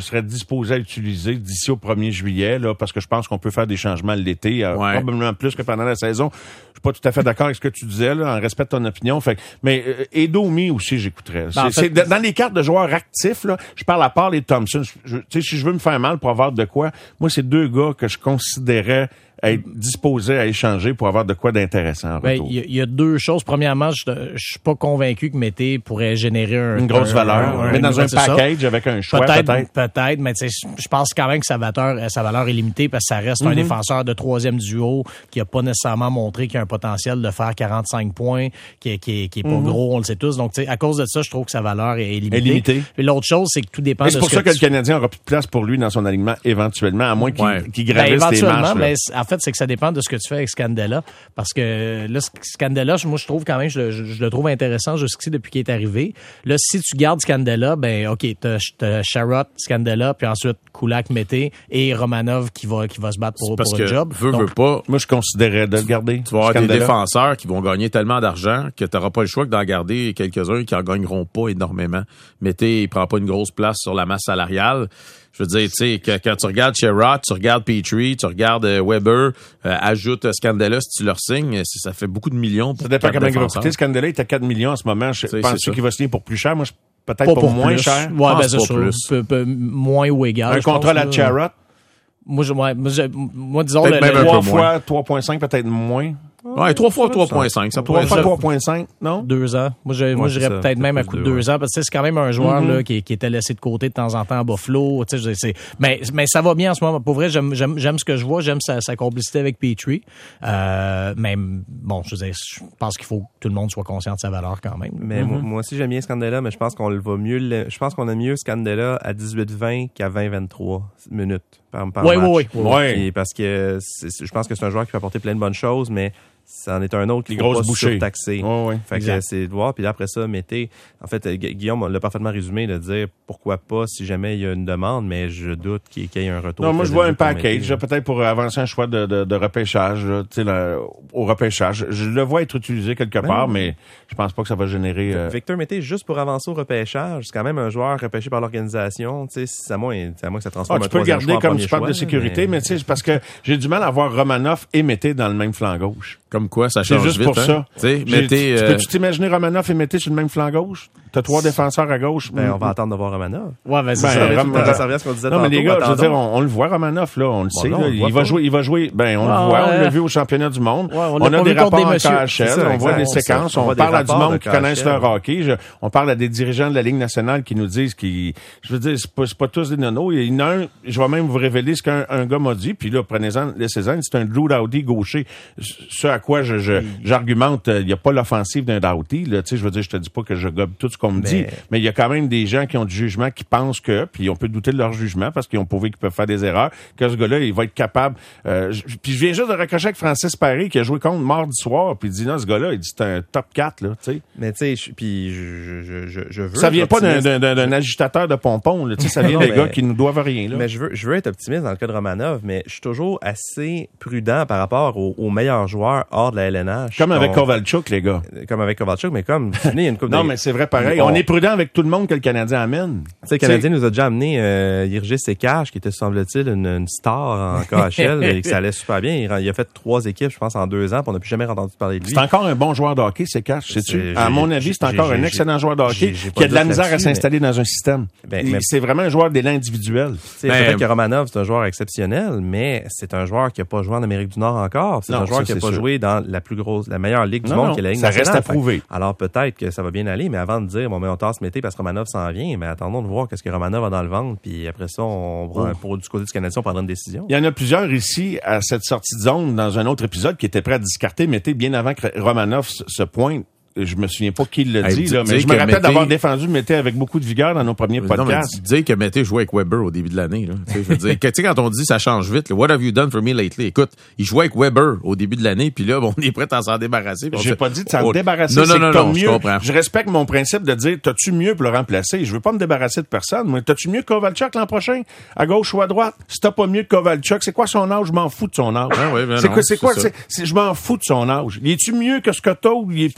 serais disposé à utiliser d'ici au premier juillet, là, parce que je pense qu'on peut faire des changements l'été, euh, ouais. probablement plus que pendant la saison. Je suis pas tout à fait d'accord avec ce que tu disais, là, en respect de ton opinion. Fait, mais euh, Edomi aussi, j'écouterais. Ben, C'est, fait, c'est, dans les cartes de joueurs actifs, là, je parle à part les Thompson. Tu sais, si je veux me faire mal pour avoir de quoi, moi, c'est deux gars que je considérais être disposés à échanger pour avoir de quoi d'intéressant en retour. Il y, y a deux choses. Premièrement, je je suis pas convaincu que Mété pourrait générer un, une grosse un, valeur. Un, un, mais dans un package ça. avec un choix, peut-être. Peut-être, peut-être mais je pense quand même que sa valeur, sa valeur est limitée parce que ça reste mm-hmm. un défenseur de troisième duo qui a pas nécessairement montré qu'il a un potentiel de faire quarante-cinq points, qui est, qui est, qui est pas mm-hmm. gros, on le sait tous. Donc, à cause de ça, je trouve que sa valeur est limitée. Est limitée. Puis l'autre chose, c'est que tout dépend mais de c'est pour ce ça que, que tu... le Canadien aura plus de place pour lui dans son alignement éventuellement, à moins qu'il, ouais. qu'il gravisse ben, les marches. Mais en fait, c'est que ça dépend de ce que tu fais avec Scandella. Parce que là, Scandella, moi, je trouve quand même, je, je, je le trouve intéressant jusqu'ici depuis qu'il est arrivé. Là, si tu gardes Scandella, ben, OK, t'as, t'as Sherrod, Scandella, puis ensuite Kulak, Mété et Romanov qui va, qui va se battre pour, pour que un job. Veux, Donc, veux pas. Moi, je considérais de le garder. Tu vas avoir Scandella. des défenseurs qui vont gagner tellement d'argent que tu n'auras pas le choix que d'en garder quelques-uns qui en gagneront pas énormément. Mété, il prend pas une grosse place sur la masse salariale. Je veux dire, tu sais, que, quand tu regardes Sherrod, tu regardes Petrie, tu regardes euh, Weber, euh, ajoute Scandella si tu leur signes, ça fait beaucoup de millions pour ça dépend comment il va défenseurs. coûter. Scandella est à quatre millions en ce moment. Je pense qu'il va signer pour plus cher. Moi, je, peut-être pas pas, pour moins plus. cher. Ouais, ben, pense c'est pas sûr. plus. Peu, peu, moins ou égal. Un contrat à la Sherrod. Moi, je, ouais, moi, je, moi, disons, Peut-être le, même le, un Trois peu fois moins. trois virgule cinq, peut-être moins. Ouais, trois fois trois virgule cinq, ça Trois pourrait fois être. trois virgule cinq, non? Deux ans. Moi, je, moi, Ouais, j'irais c'est ça. peut-être même à C'est coup de plus deux deux, ans, parce que c'est quand même un joueur Mm-hmm. là, qui, qui était laissé de côté de temps en temps à Buffalo. Tu sais, c'est, mais, mais ça va bien en ce moment. Pour vrai, j'aime, j'aime, j'aime ce que je vois. J'aime sa, sa complicité avec Petrie. Euh, mais bon, je, veux dire, je pense qu'il faut que tout le monde soit conscient de sa valeur quand même. Mais mm-hmm. moi, moi aussi, j'aime bien Scandella, mais je pense qu'on le va mieux. Le, je pense qu'on a mieux Scandella à dix-huit vingt qu'à vingt vingt-trois minutes par, par Oui, match. oui, oui. Ouais. Et parce que c'est, je pense que c'est un joueur qui peut apporter plein de bonnes choses, mais ça en est un autre qui Les faut grosses pas bouchées. surtaxer. Ouais, ouais. Fait Exact. que c'est de voir. Puis après ça, mettez... En fait, Gu- Guillaume l'a parfaitement résumé, de dire pourquoi pas si jamais il y a une demande, mais je doute qu'il y ait un retour. Non, moi, je vois un pour package, Mété. là, peut-être pour avancer un choix de, de, de repêchage, là, tu sais, là, au repêchage. Je le vois être utilisé quelque Ben part, oui. mais je pense pas que ça va générer... euh, Victor Mété, juste pour avancer au repêchage, c'est quand même un joueur repêché par l'organisation. Tu sais, c'est à moins, c'est à moins que ça Ah, transforme tu un peux le troisième garder choix en comme premier tu parles choix, de sécurité, mais, tu sais, parce que j'ai du mal à voir Romanoff et Mété dans le même flanc gauche. Comme quoi, ça C'est change juste vite. pour hein. ça. Tu sais, J'ai- mettez, tu euh, peux-tu t'imaginer Romanoff et Mété sur le même flanc gauche? T'as trois défenseurs à gauche. Ben, on va attendre de voir Romanov. Ouais, ben, c'est Ben, ça. Rom- Ça, ça revient à ce qu'on disait Non, mais tantôt, les gars, je veux attendons. dire, on, on le voit, Romanoff, là, on le sait, non, là, on le il voit va pas. jouer, il va jouer, ben, on Ah, le voit, on ouais. l'a vu au championnat du monde. Ouais, on on, l'a a pas des vu contre rapports des en messieurs. K H L, C'est ça, on voit exact. des C'est ça. séquences, On on, voit des parle à du rapports monde de qui connaissent K H L. leur hockey, je- on parle à des dirigeants de la Ligue nationale qui nous disent qu'ils, je veux dire, c'est pas, c'est pas tous des nonos. Il y en a un, je vais même vous révéler ce qu'un un gars m'a dit, puis là, prenez-en, laissez-en, c'est un Drew Doughty gaucher. Ce à quoi je, je, j'argumente, il n'y a pas l'offensive d'un Doughty, là, tu sais, je veux dire, je te dis pas que je gobe tout ce qu'on me Mais- dit, mais il y a quand même des gens qui ont du jugement, qui pensent que, puis on peut douter de leur jugement parce qu'ils ont prouvé qu'ils peuvent faire des erreurs, que ce gars-là, il va être capable. Euh, je- puis je viens juste de raccrocher avec Francis Paré qui a joué contre mardi soir, puis il dit non, ce gars-là, il dit c'est un top quatre, là, tu sais. Mais tu sais, je- puis je, je, je, je veux. Ça vient être pas d'un, optimiste. d'un, d'un, d'un agitateur de pompons, là, tu sais, ça vient Non, des mais- gars qui nous doivent rien, là. Mais je veux, je veux être optimiste dans le cas de Romanov, mais je suis toujours assez prudent par rapport aux, aux meilleurs joueurs hors de la L N H. Comme avec On- Kovalchuk, les gars. Comme avec Kovalchuk, mais comme, vous vous souvenez, il y a une couple Non, de- mais c'est vrai pareil. On- On est prudent avec tout le monde que le Canadien amène. Tu sais, le Canadien nous a déjà amené euh, Jirgis Sekash, qui était, semble-t-il, une, une star en K H L, et que ça allait super bien. Il, il a fait trois équipes, je pense, en deux ans, puis on n'a plus jamais entendu parler de lui. C'est encore un bon joueur de hockey, c'est cash, sais-tu? C'est- À j'ai- mon avis, c'est j'ai- encore j'ai- un excellent joueur de hockey j'ai- j'ai pas qui a de la de doute misère à là-dessus, s'installer dans un système. Ben, Et mais- c'est vraiment un joueur d'élan individuel. Tu sais, Ben, peut-être que Romanov, c'est un joueur exceptionnel, mais c'est un joueur qui n'a pas joué en Amérique du Nord encore. C'est Non, un joueur ça, qui n'a c'est pas sûr. joué dans la plus grosse, la meilleure ligue du Non, monde, non, qui est la Ligue ça reste nationale. à prouver. Fait- Alors peut-être que ça va bien aller, mais avant de dire, bon, mais on tasse Mété parce que Romanov s'en vient, mais attendons de voir qu'est-ce que Romanov a dans le ventre, puis après ça, on, Oh. pour du côté du Canadien, on prendra une décision. Il y en a plusieurs ici à cette sortie de zone dans un autre épisode qui étaient prêts à discarter Mété bien avant que Romanov se se pointe. Je me souviens pas qui l'a Hey, dit, dis- là, mais dis je me que rappelle Mété- d'avoir défendu Mété avec beaucoup de vigueur dans nos premiers Non, mais podcasts. dire que Mété jouait avec Weber au début de l'année, là. Tu sais, je veux dire, que- tu sais, quand on dit ça change vite, là, what have you done for me lately? Écoute, il jouait avec Weber au début de l'année, puis là, bon, on est prêt à s'en débarrasser. puis on J'ai sait- pas dit de s'en Oh, débarrasser. Non, c'est non, que non, t'as non, je mieux. comprends. Je respecte mon principe de dire, t'as-tu mieux pour le remplacer? Je veux pas me débarrasser de personne. Moi, t'as-tu mieux que Kovalchuk l'an prochain? À gauche ou à droite? Si t'as pas mieux que Kovalchuk, c'est quoi son âge? Je m'en fous de son âge. Ah oui, ben c'est non, quoi, c'est c'est quoi? ça. c'est- c'est- je m'en fous de son âge. Il est-tu mieux que ce que t'as ou il est pas mieux que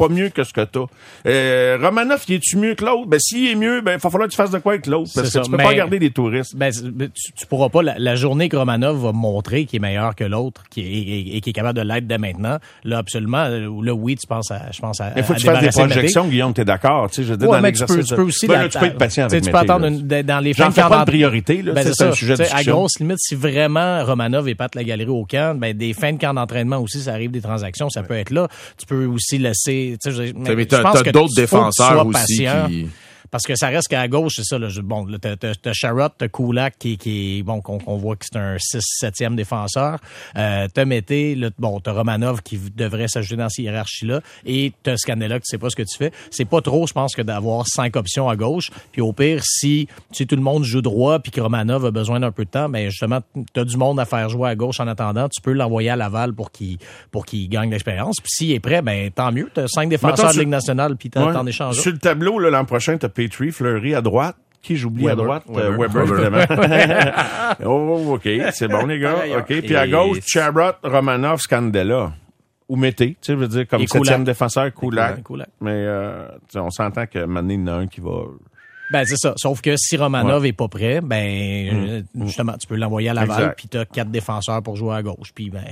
que ce que t'as. Euh, Romanov, il est-tu mieux que l'autre? Ben, s'il est mieux, ben, il va falloir que tu fasses de quoi avec l'autre. Parce C'est que ça, tu peux mais- pas garder des touristes. Ben, tu, tu pourras pas. La, la journée que Romanov va montrer qu'il est meilleur que l'autre, qui est, et, et qui est capable de l'être dès maintenant, là, absolument, là, oui, tu penses à, je pense à. Il faut à que tu fasses des débarrasser Mété. projections, Guillaume, t'es d'accord? Tu sais, je veux dire, Ouais, dans mais tu peux, l'exercice. tu peux aussi. Ben, la- là, tu peux être patient tu sais, avec tu peux Mété, attendre là. une, dans les J'en fins de fais camp pas de d'entraînement. priorité, là. Ben, Ça, c'est c'est un ça. sujet de Tu sais, à discussion. grosse limite, si vraiment Romanov et Pat Lagallery au camp, ben, des fins de camp d'entraînement aussi, ça arrive des transactions, ça peut être là. Tu peux aussi laisser, tu sais, je, Mais, mais t'as, je pense t'as que d'autres tu- faut que tu défenseurs sois aussi patient. qui... Parce que ça reste qu'à gauche, c'est ça. Là, je- bon, là, t'as, t'as, t'as Sherrod, t'as Kulak qui, qui est bon, qu'on, qu'on voit que c'est un six septième défenseur. Euh, t'as Mété, là, bon, t'as Romanov qui devrait s'ajouter dans ces hiérarchies-là, et t'as Scannella qui sait pas ce que tu fais. C'est pas trop, je pense, que d'avoir cinq options à gauche. Puis au pire, si tu sais, tout le monde joue droit, puis que Romanov a besoin d'un peu de temps, ben justement, t'as du monde à faire jouer à gauche en attendant. Tu peux l'envoyer à Laval pour qu'il pour qu'il gagne l'expérience. Puis s'il est prêt, ben tant mieux. T'as cinq défenseurs Mettons, de sur- Ligue nationale, puis t'en, Ouais. t'en échanges. Sur le tableau, là, l'an prochain, t'as Petrie, Fleury à droite. Qui j'oublie à Weber. droite? Weber. Euh, Weber, évidemment. oh, OK. C'est bon, les gars. OK. Puis à Et- gauche, Charrot, Romanov, Scandella. Ou Mété, tu sais, je veux dire, comme Et septième Kulak. défenseur, Kulak. Kulak, Kulak. Mais euh, tu sais, on s'entend que maintenant, il y en a un qui va... Ben, c'est ça. Sauf que si Romanov est pas prêt, ben, euh, justement, tu peux l'envoyer à Laval, Exact. puis t'as quatre défenseurs pour jouer à gauche. Puis, ben,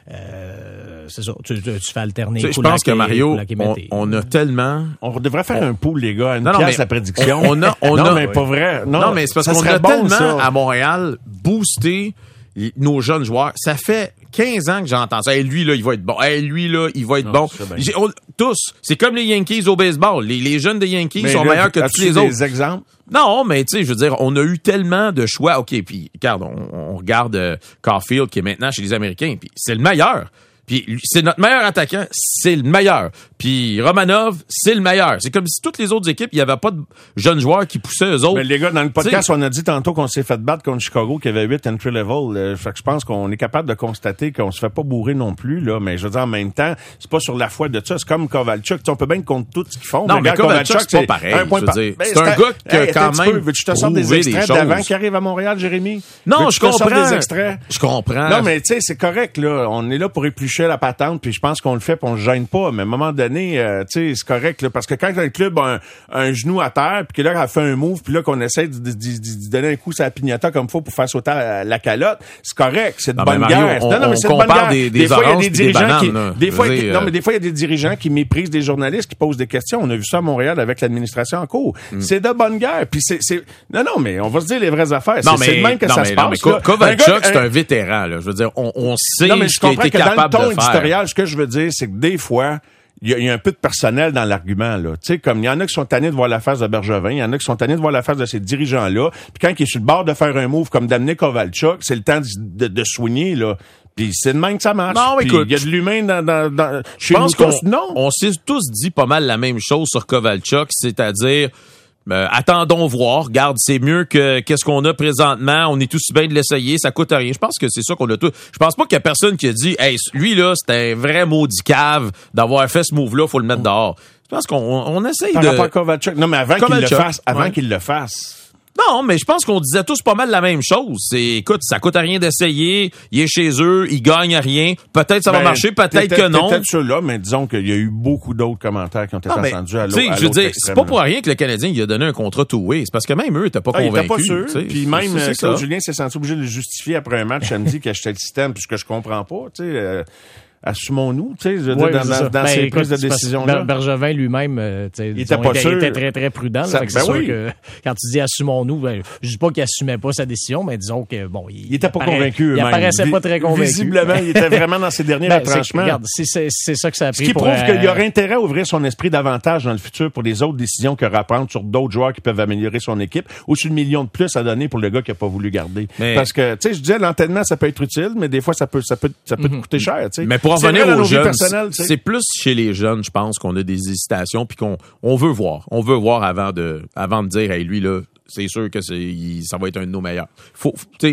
euh, c'est ça. Tu, tu, tu fais alterner. Tu sais, je Kulak pense que et- Mario, Kulak et on, Mété. on a tellement... On devrait faire un pool, les gars, à une Non, non, pièce mais la prédiction. on a- on non, a- mais pas vrai. Non, Non, mais c'est parce ça qu'on serait a bon, tellement ça. à Montréal boosté y- nos jeunes joueurs. Ça fait quinze ans que j'entends ça. Hey, lui, là, il va être bon. Hey, lui, là, il va être bon. c'est bien. J'ai- on- tous. C'est comme les Yankees au baseball. Les, les jeunes des Yankees Mais sont là, meilleurs que as-tu tous les des autres. exemples? Non, mais tu sais, je veux dire, on a eu tellement de choix. OK, puis regarde, on, on regarde euh, Caulfield qui est maintenant chez les Américains, puis c'est le meilleur. Puis lui, c'est notre meilleur attaquant, c'est le meilleur. Puis Romanov, c'est le meilleur. C'est comme si toutes les autres équipes, il n'y avait pas de jeunes joueurs qui poussaient eux autres. Mais les gars, dans le podcast, T'sais- on a dit tantôt qu'on s'est fait battre contre Chicago, qui avait huit entry level. Euh, fait que je pense qu'on est capable de constater qu'on se fait pas bourrer non plus, là. Mais je veux dire, en même temps, c'est pas sur la foi de ça. C'est comme Kovalchuk. T'sais, on peut bien contre tout ce qu'ils font. Non, mais regarde, Kovalchuk, c'est pas pareil, un point je veux par- dire. Ben, C'est un gars qui a Hey, quand attends un petit même peu. Veux-tu que je te sorte des prouvé des extraits d'avant choses. qui arrivent à Montréal, Jérémy? Non, Veux-tu je que te sorte comprends. des extraits? Je comprends. Non, mais tu sais, c'est correct, là. On est là pour éplucher la patente, puis je pense qu'on le fait, puis on se gêne pas. Mais à un moment donné, euh, tu sais, c'est correct, là. Parce que quand un club a un, un genou à terre, puis que là, elle a fait un move, puis là, qu'on essaie de, de, de, de donner un coup sur la pignata comme faut pour faire sauter la, la calotte, c'est correct. C'est de Non, mais bonne Mario, guerre. on- non, non, mais on c'est de bonne compare guerre. des- des fois, il y a oranges des puis des dirigeants qui, bananes, là. des fois, Je veux il y a- dire, non, euh, mais des fois, il y a des dirigeants qui méprisent des journalistes qui posent des questions. On a vu ça à Montréal avec l'administration en cours. Mm. C'est de bonne guerre. Puis c'est, c'est, non, non, mais on va se dire les vraies affaires. Non, C'est, mais, c'est le même que non, ça mais, se non, mais passe. Ko- là. Kovalchuk, Un gars- c'est un- un vétéran, là. Je veux dire, on, on sait non, mais ce je qu'il a comprends été que dans le capable ton de faire. éditorial, ce que je veux dire, c'est que des fois, il y, a- il y a un peu de personnel dans l'argument, là. Tu sais, comme il y en a qui sont tannés de voir la face de Bergevin, il y en a qui sont tannés de voir la face de ces dirigeants-là, puis quand il est sur le bord de faire un move comme d'amener Kovalchuk, c'est le temps de, de, de soigner, là. Puis c'est de même que ça marche. Non, Puis écoute, il y a de l'humain dans, dans, dans Je chez nous pense qu'on tous, non. on s'est tous dit pas mal la même chose sur Kovalchuk, c'est-à-dire euh, attendons voir, regarde, c'est mieux que qu'est-ce qu'on a présentement, on est tous bien de l'essayer, ça coûte rien. Je pense que c'est ça qu'on a tous. Je pense pas qu'il y a personne qui a dit "Hey, lui là, c'est un vrai maudit cave d'avoir fait ce move là, faut le mettre dehors." Je pense qu'on on, on essaye Par de rapport à Kovalchuk. Non, mais avant qu'il le Kovalchuk, fasse, avant ouais. qu'il le fasse. Non, mais je pense qu'on disait tous pas mal la même chose. C'est, écoute, ça coûte à rien d'essayer. Il est chez eux, il gagne à rien. Peut-être ça va Ben, marcher, peut-être t'étais- que non. Peut-être ceux-là, mais disons qu'il y a eu beaucoup d'autres commentaires qui ont été Non, mais, entendus à tu l'autre sais, à je veux l'autre dire, c'est extrême, pas là. pour rien que le Canadien il a donné un contrat two-way. C'est parce que même eux, t'es pas Ah, il convaincu. était pas sûr. tu sais. Puis même C'est- c'est euh, Claude ça. Julien s'est senti obligé de le justifier après un match samedi qu'il achetait le système, puisque je comprends pas. Tu sais, euh, assumons-nous, tu sais, je veux dire, Ouais, dans, c'est dans, ça. dans Ben, ces écoute, prises de c'est parce que décision Ber- là. Bergevin lui-même, euh, tu sais, Il disons, était pas sûr. il était très, très prudent. là. Ça- Fait que ben c'est sûr oui. que quand tu dis assumons-nous, ben, je dis pas qu'il assumait pas sa décision, mais disons que, bon, il, Il était pas appara- convaincu Il eux-mêmes. apparaissait pas Vi- très convaincu. Visiblement, il était vraiment dans ses derniers Ben, c'est- retranchements. regarde, c'est, c'est, c'est ça que ça a Ce pris qui pour... prouve euh, qu'il y aurait intérêt à ouvrir son esprit davantage dans le futur pour les autres décisions qu'il aura à prendre sur d'autres joueurs qui peuvent améliorer son équipe ou sur le million de plus à donner pour le gars qui a pas voulu garder. Mais- Parce que, tu sais, je disais, l'entraînement, ça peut être utile, mais des fois, ça peut, ça peut, ça peut te coûter cher, tu sais. Mais pour en C'est revenir vrai dans aux nos vies jeunes, personnelles, tu sais. c'est plus chez les jeunes, je pense, qu'on a des hésitations puis qu'on on veut voir. On veut voir avant de avant de dire, hey, lui, là, c'est sûr que c'est il- ça va être un de nos meilleurs. Faut, tu sais,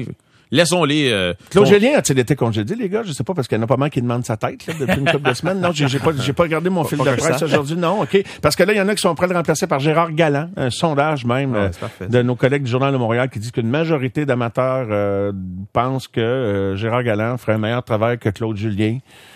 laissons-les... Euh, Claude ton... Julien a-t-il été congédié, les gars? Je sais pas, parce qu'il y en a pas mal qui demandent sa tête là, depuis une couple de semaines. Non, j'ai, j'ai pas j'ai pas regardé mon fil de presse aujourd'hui. Non, OK. Parce que là, il y en a qui sont prêts à le remplacer par Gérard Galland, un sondage même ah, euh, de nos collègues du Journal de Montréal qui dit qu'une majorité d'amateurs euh, pensent que euh, Gérard Galland ferait un meilleur travail que Claude Julien.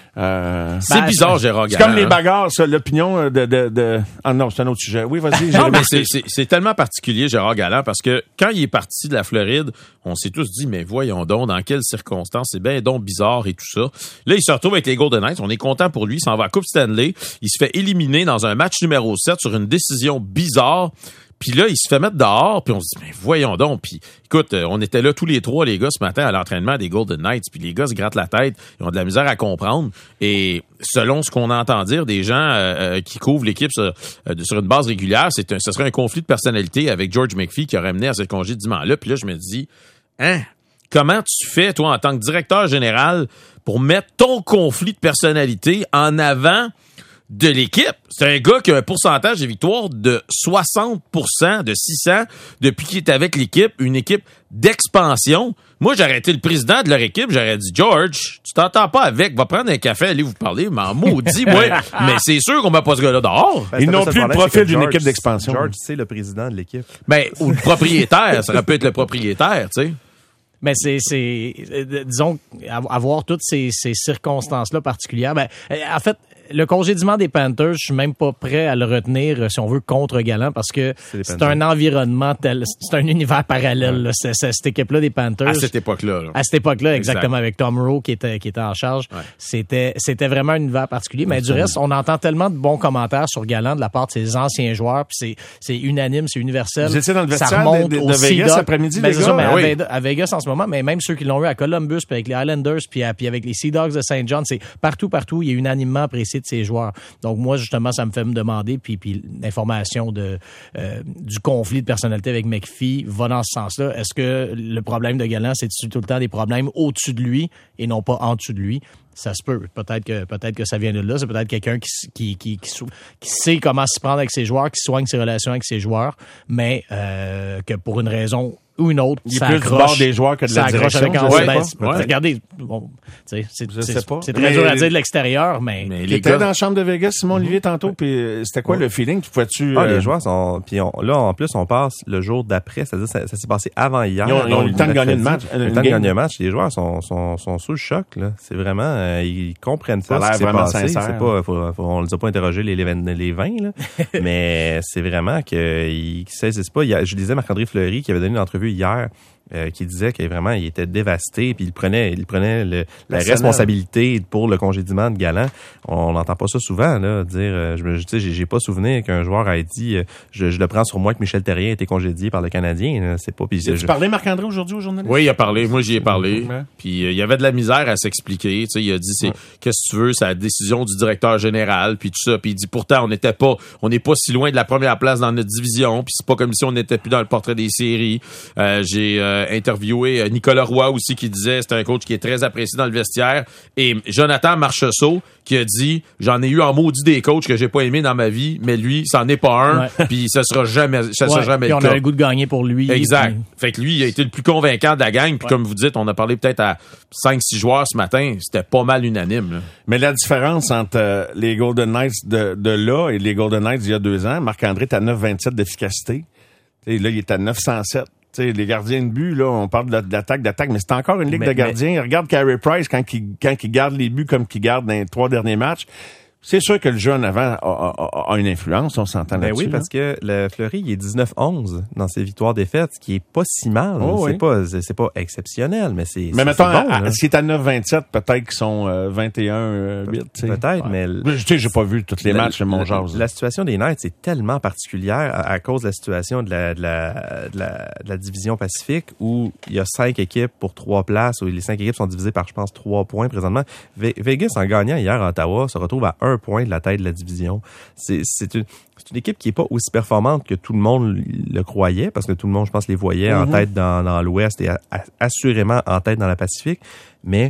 Euh, c'est ben, bizarre, Gérard Galland. C'est comme les bagarres, ça, l'opinion de, de, de... Ah non, c'est un autre sujet. Oui, vas-y. Non, mais c'est, c'est, c'est tellement particulier, Gérard Galland, parce que quand il est parti de la Floride, on s'est tous dit, mais voyons donc, dans quelles circonstances, c'est bien donc bizarre et tout ça. Là, il se retrouve avec les Golden Knights, on est content pour lui, il s'en va à Coupe Stanley, il se fait éliminer dans un match numéro sept sur une décision bizarre. Puis là, il se fait mettre dehors, puis on se dit, mais voyons donc. Puis écoute, on était là tous les trois, les gars, ce matin à l'entraînement des Golden Knights, puis les gars se grattent la tête, ils ont de la misère à comprendre. Et selon ce qu'on entend dire des gens euh, qui couvrent l'équipe sur, euh, sur une base régulière, c'est un, ce serait un conflit de personnalité avec George McPhee qui aurait mené à ce congédiement-là. Puis là, je me dis, hein, comment tu fais, toi, en tant que directeur général, pour mettre ton conflit de personnalité en avant de l'équipe? C'est un gars qui a un pourcentage de victoire de soixante pour cent, de six cents, depuis qu'il est avec l'équipe, une équipe d'expansion. Moi, j'aurais été le président de leur équipe, j'aurais dit, George, tu t'entends pas avec, va prendre un café, allez vous parler, m'en maudit, moi. Mais c'est sûr qu'on met pas ce gars-là dehors. Ben, ils n'ont plus le profil d'une équipe d'expansion. George, c'est le président de l'équipe. Ben, ou le propriétaire, ça aurait pu être le propriétaire, tu sais. Mais c'est, c'est, disons, avoir toutes ces, ces circonstances-là particulières. Ben, en fait, le congédiement des Panthers, je suis même pas prêt à le retenir, si on veut, contre Galland, parce que c'est, c'est un environnement tel, c'est un univers parallèle, ouais. là, c'est, c'est, cette équipe-là des Panthers. À cette époque-là. Là. À cette époque-là, exactement, exact. Avec Tom Rowe qui était, qui était en charge. Ouais. C'était, c'était vraiment un univers particulier. Mais du reste, on entend tellement de bons commentaires sur Galland de la part de ses anciens joueurs, puis c'est, c'est unanime, c'est universel. Vous étiez dans le vestiaire ça remonte de, de, au de Vegas cet après-midi, ben, les gars? Ça, ben, oui. à Vegas en ce moment, mais même ceux qui l'ont eu à Columbus, puis avec les Islanders, puis, à, puis avec les Sea Dogs de Saint John, c'est partout, partout, il est unanimement apprécié de ses joueurs. Donc moi, justement, ça me fait me demander, puis, puis l'information de, euh, du conflit de personnalité avec McPhee va dans ce sens-là. Est-ce que le problème de Galland, c'est tout le temps des problèmes au-dessus de lui et non pas en dessous de lui? Ça se peut. Peut-être que, peut-être que ça vient de là. C'est peut-être quelqu'un qui, qui, qui, qui, qui sait comment s'y prendre avec ses joueurs, qui soigne ses relations avec ses joueurs, mais euh, que pour une raison ou une autre, il ça est plus du bord des joueurs que de la direction. Avec un, ouais, ben, ouais. Regardez, bon, c'est, c'est, je c'est, sais pas. c'est très dur à dire de l'extérieur, mais... mais les gars dans la chambre de Vegas, Simon Olivier, tantôt, puis c'était quoi ouais. le feeling? Tu pouvais-tu... Ah, euh... les joueurs sont... Puis on, là, en plus, on passe le jour d'après, c'est-à-dire ça, ça s'est passé avant hier. Ils ont, ils ont eu le temps de gagner le match. Le temps de gagner le match. Les joueurs sont, sont, sont sous le choc, là. C'est vraiment... Euh, ils comprennent pas ce qui s'est passé. Sincère. C'est pas... Faut, faut, on les a pas interrogés, les, les vingt, là. Mais c'est vraiment qu'ils saisissent pas. Il y a, je disais Marc-André Fleury qui avait donné une entrevue hier, Euh, qui disait que vraiment il était dévasté, puis il prenait il prenait le, la responsabilité pour le congédiement de Galland. On n'entend pas ça souvent là, dire euh, je me tu sais j'ai, j'ai pas souvenir qu'un joueur a dit euh, je, je le prends sur moi que Michel Therrien a été congédié par le Canadien, là. C'est pas puis tu je... parlais Marc-André aujourd'hui au journaliste? Oui, il a parlé, moi j'y ai parlé. Ouais. Puis euh, il y avait de la misère à s'expliquer, tu sais, il a dit c'est ouais. qu'est-ce que tu veux, c'est la décision du directeur général, puis tout ça, puis il dit pourtant on n'était pas on n'est pas si loin de la première place dans notre division, puis c'est pas comme si on n'était plus dans le portrait des séries. Euh, j'ai euh, interviewé Nicolas Roy aussi qui disait c'est un coach qui est très apprécié dans le vestiaire, et Jonathan Marchessault qui a dit j'en ai eu en maudit des coachs que j'ai pas aimé dans ma vie, mais lui c'en est pas un, ouais. puis ça sera jamais ça ouais, sera jamais le cas. On a le goût de gagner pour lui. Exact. Puis... Fait que lui il a été le plus convaincant de la gang, puis ouais. comme vous dites on a parlé peut-être à cinq six joueurs ce matin, c'était pas mal unanime là. Mais la différence entre euh, les Golden Knights de, de là et les Golden Knights il y a deux ans, Marc-André est à neuf virgule vingt-sept d'efficacité, et là il est à neuf cent sept. T'sais, les gardiens de but, là, on parle d'attaque, d'attaque, mais c'est encore une ligue mais, de gardiens. Mais... Regarde Carey Price quand il, quand il garde les buts comme qu'il garde dans les trois derniers matchs. C'est sûr que le jeu en avant a, a, a une influence, on s'entend ben là-dessus. Oui, parce que le Fleury, il est dix-neuf onze dans ses victoires-défaites, ce qui est pas si mal. Oh, c'est oui. pas, c'est pas exceptionnel, mais c'est, mais c'est, mettons, c'est bon. À, s'il est à neuf vingt-sept, peut-être qu'ils sont euh, vingt et un huit. Pe- peut-être, ouais. mais... Tu sais, j'ai pas vu tous les la, matchs de mon genre. La situation des Knights est tellement particulière à, à cause de la situation de la, de, la, de, la, de la division Pacifique, où il y a cinq équipes pour trois places, où les cinq équipes sont divisées par, je pense, trois points présentement. Ve- Vegas, en gagnant hier à Ottawa, se retrouve à un point de la tête de la division. C'est, c'est, une, c'est une équipe qui est pas aussi performante que tout le monde le croyait, parce que tout le monde, je pense, les voyait mm-hmm. en tête dans, dans l'Ouest et a, a, assurément en tête dans la Pacifique, mais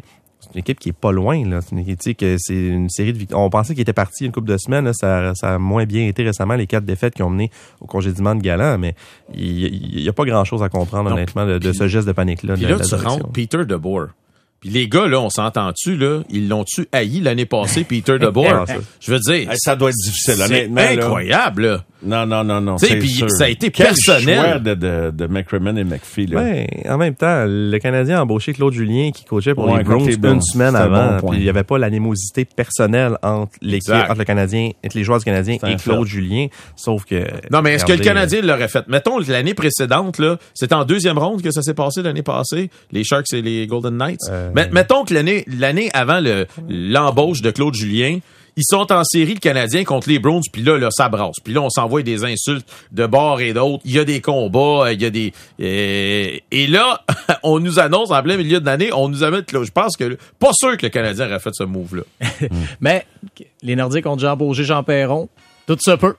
c'est une équipe qui est pas loin, là. C'est une équipe, tu sais, que c'est une série de victoires. On pensait qu'il était parti une couple de semaines, là. Ça, ça a moins bien été récemment, les quatre défaites qui ont mené au congédiement de Galland, mais il y a pas grand chose à comprendre, non, honnêtement, de, de ce geste de panique-là. Puis de, là, de tu direction. rentres Peter DeBoer. Puis les gars, là, on s'entend-tu, là, ils l'ont-tu haï l'année passée, Peter DeBoer? Je veux dire. Hey, ça doit être difficile, c'est honnêtement. incroyable, là. Non, non, non, non. Tu sais, c'est puis sûr. ça a été Quel personnel. choix de, de, de McCrimmon et McPhee, là. Ouais, en même temps, le Canadien a embauché Claude Julien qui coachait pour Ouais, les Browns contre les Browns. une semaine C'est un avant. bon point. Puis il n'y avait pas l'animosité personnelle entre l'équipe, Exact. entre le Canadien, entre les joueurs du Canadien C'est un et Claude fait. Julien. Sauf que. Non, mais est-ce que le regardez, Canadien l'aurait fait? Mettons, l'année précédente, là, c'était en deuxième ronde que ça s'est passé l'année passée, les Sharks et les Golden Knights. Euh... Mais, mettons que l'année, l'année avant le, l'embauche de Claude Julien, ils sont en série, le Canadien, contre les Browns, puis là, là, ça brasse. Puis là, on s'envoie des insultes de bord et d'autre. Il y a des combats, il y a des... Euh, et là, on nous annonce, en plein milieu de l'année, on nous amène Claude. Je pense que... Pas sûr que le Canadien aurait fait ce move-là. Mais les Nordiques ont déjà embauché Jean Perron. Tout se peut.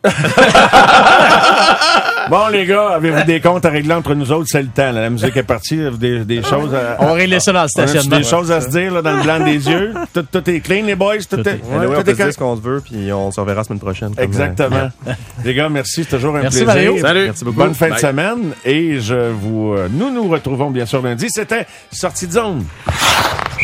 Bon, les gars, avez-vous des comptes à régler entre nous autres? C'est le temps, là. La musique est partie. Avez-vous des, des choses à... On va régler ça dans le On a-tu stationnement. des choses à se dire, là, dans le blanc des yeux? Tout, tout est clean, les boys? Tout, Tout est... est- Anyway, tout on peut est se dire correct? ce qu'on se veut, puis on se reverra la semaine prochaine. comme, Exactement. Les gars, merci. C'est toujours un Merci, plaisir. Mario. Salut. Merci beaucoup. Bonne fin de Bye. semaine. Et je vous, euh, nous nous retrouvons bien sûr lundi. C'était Sortie de zone.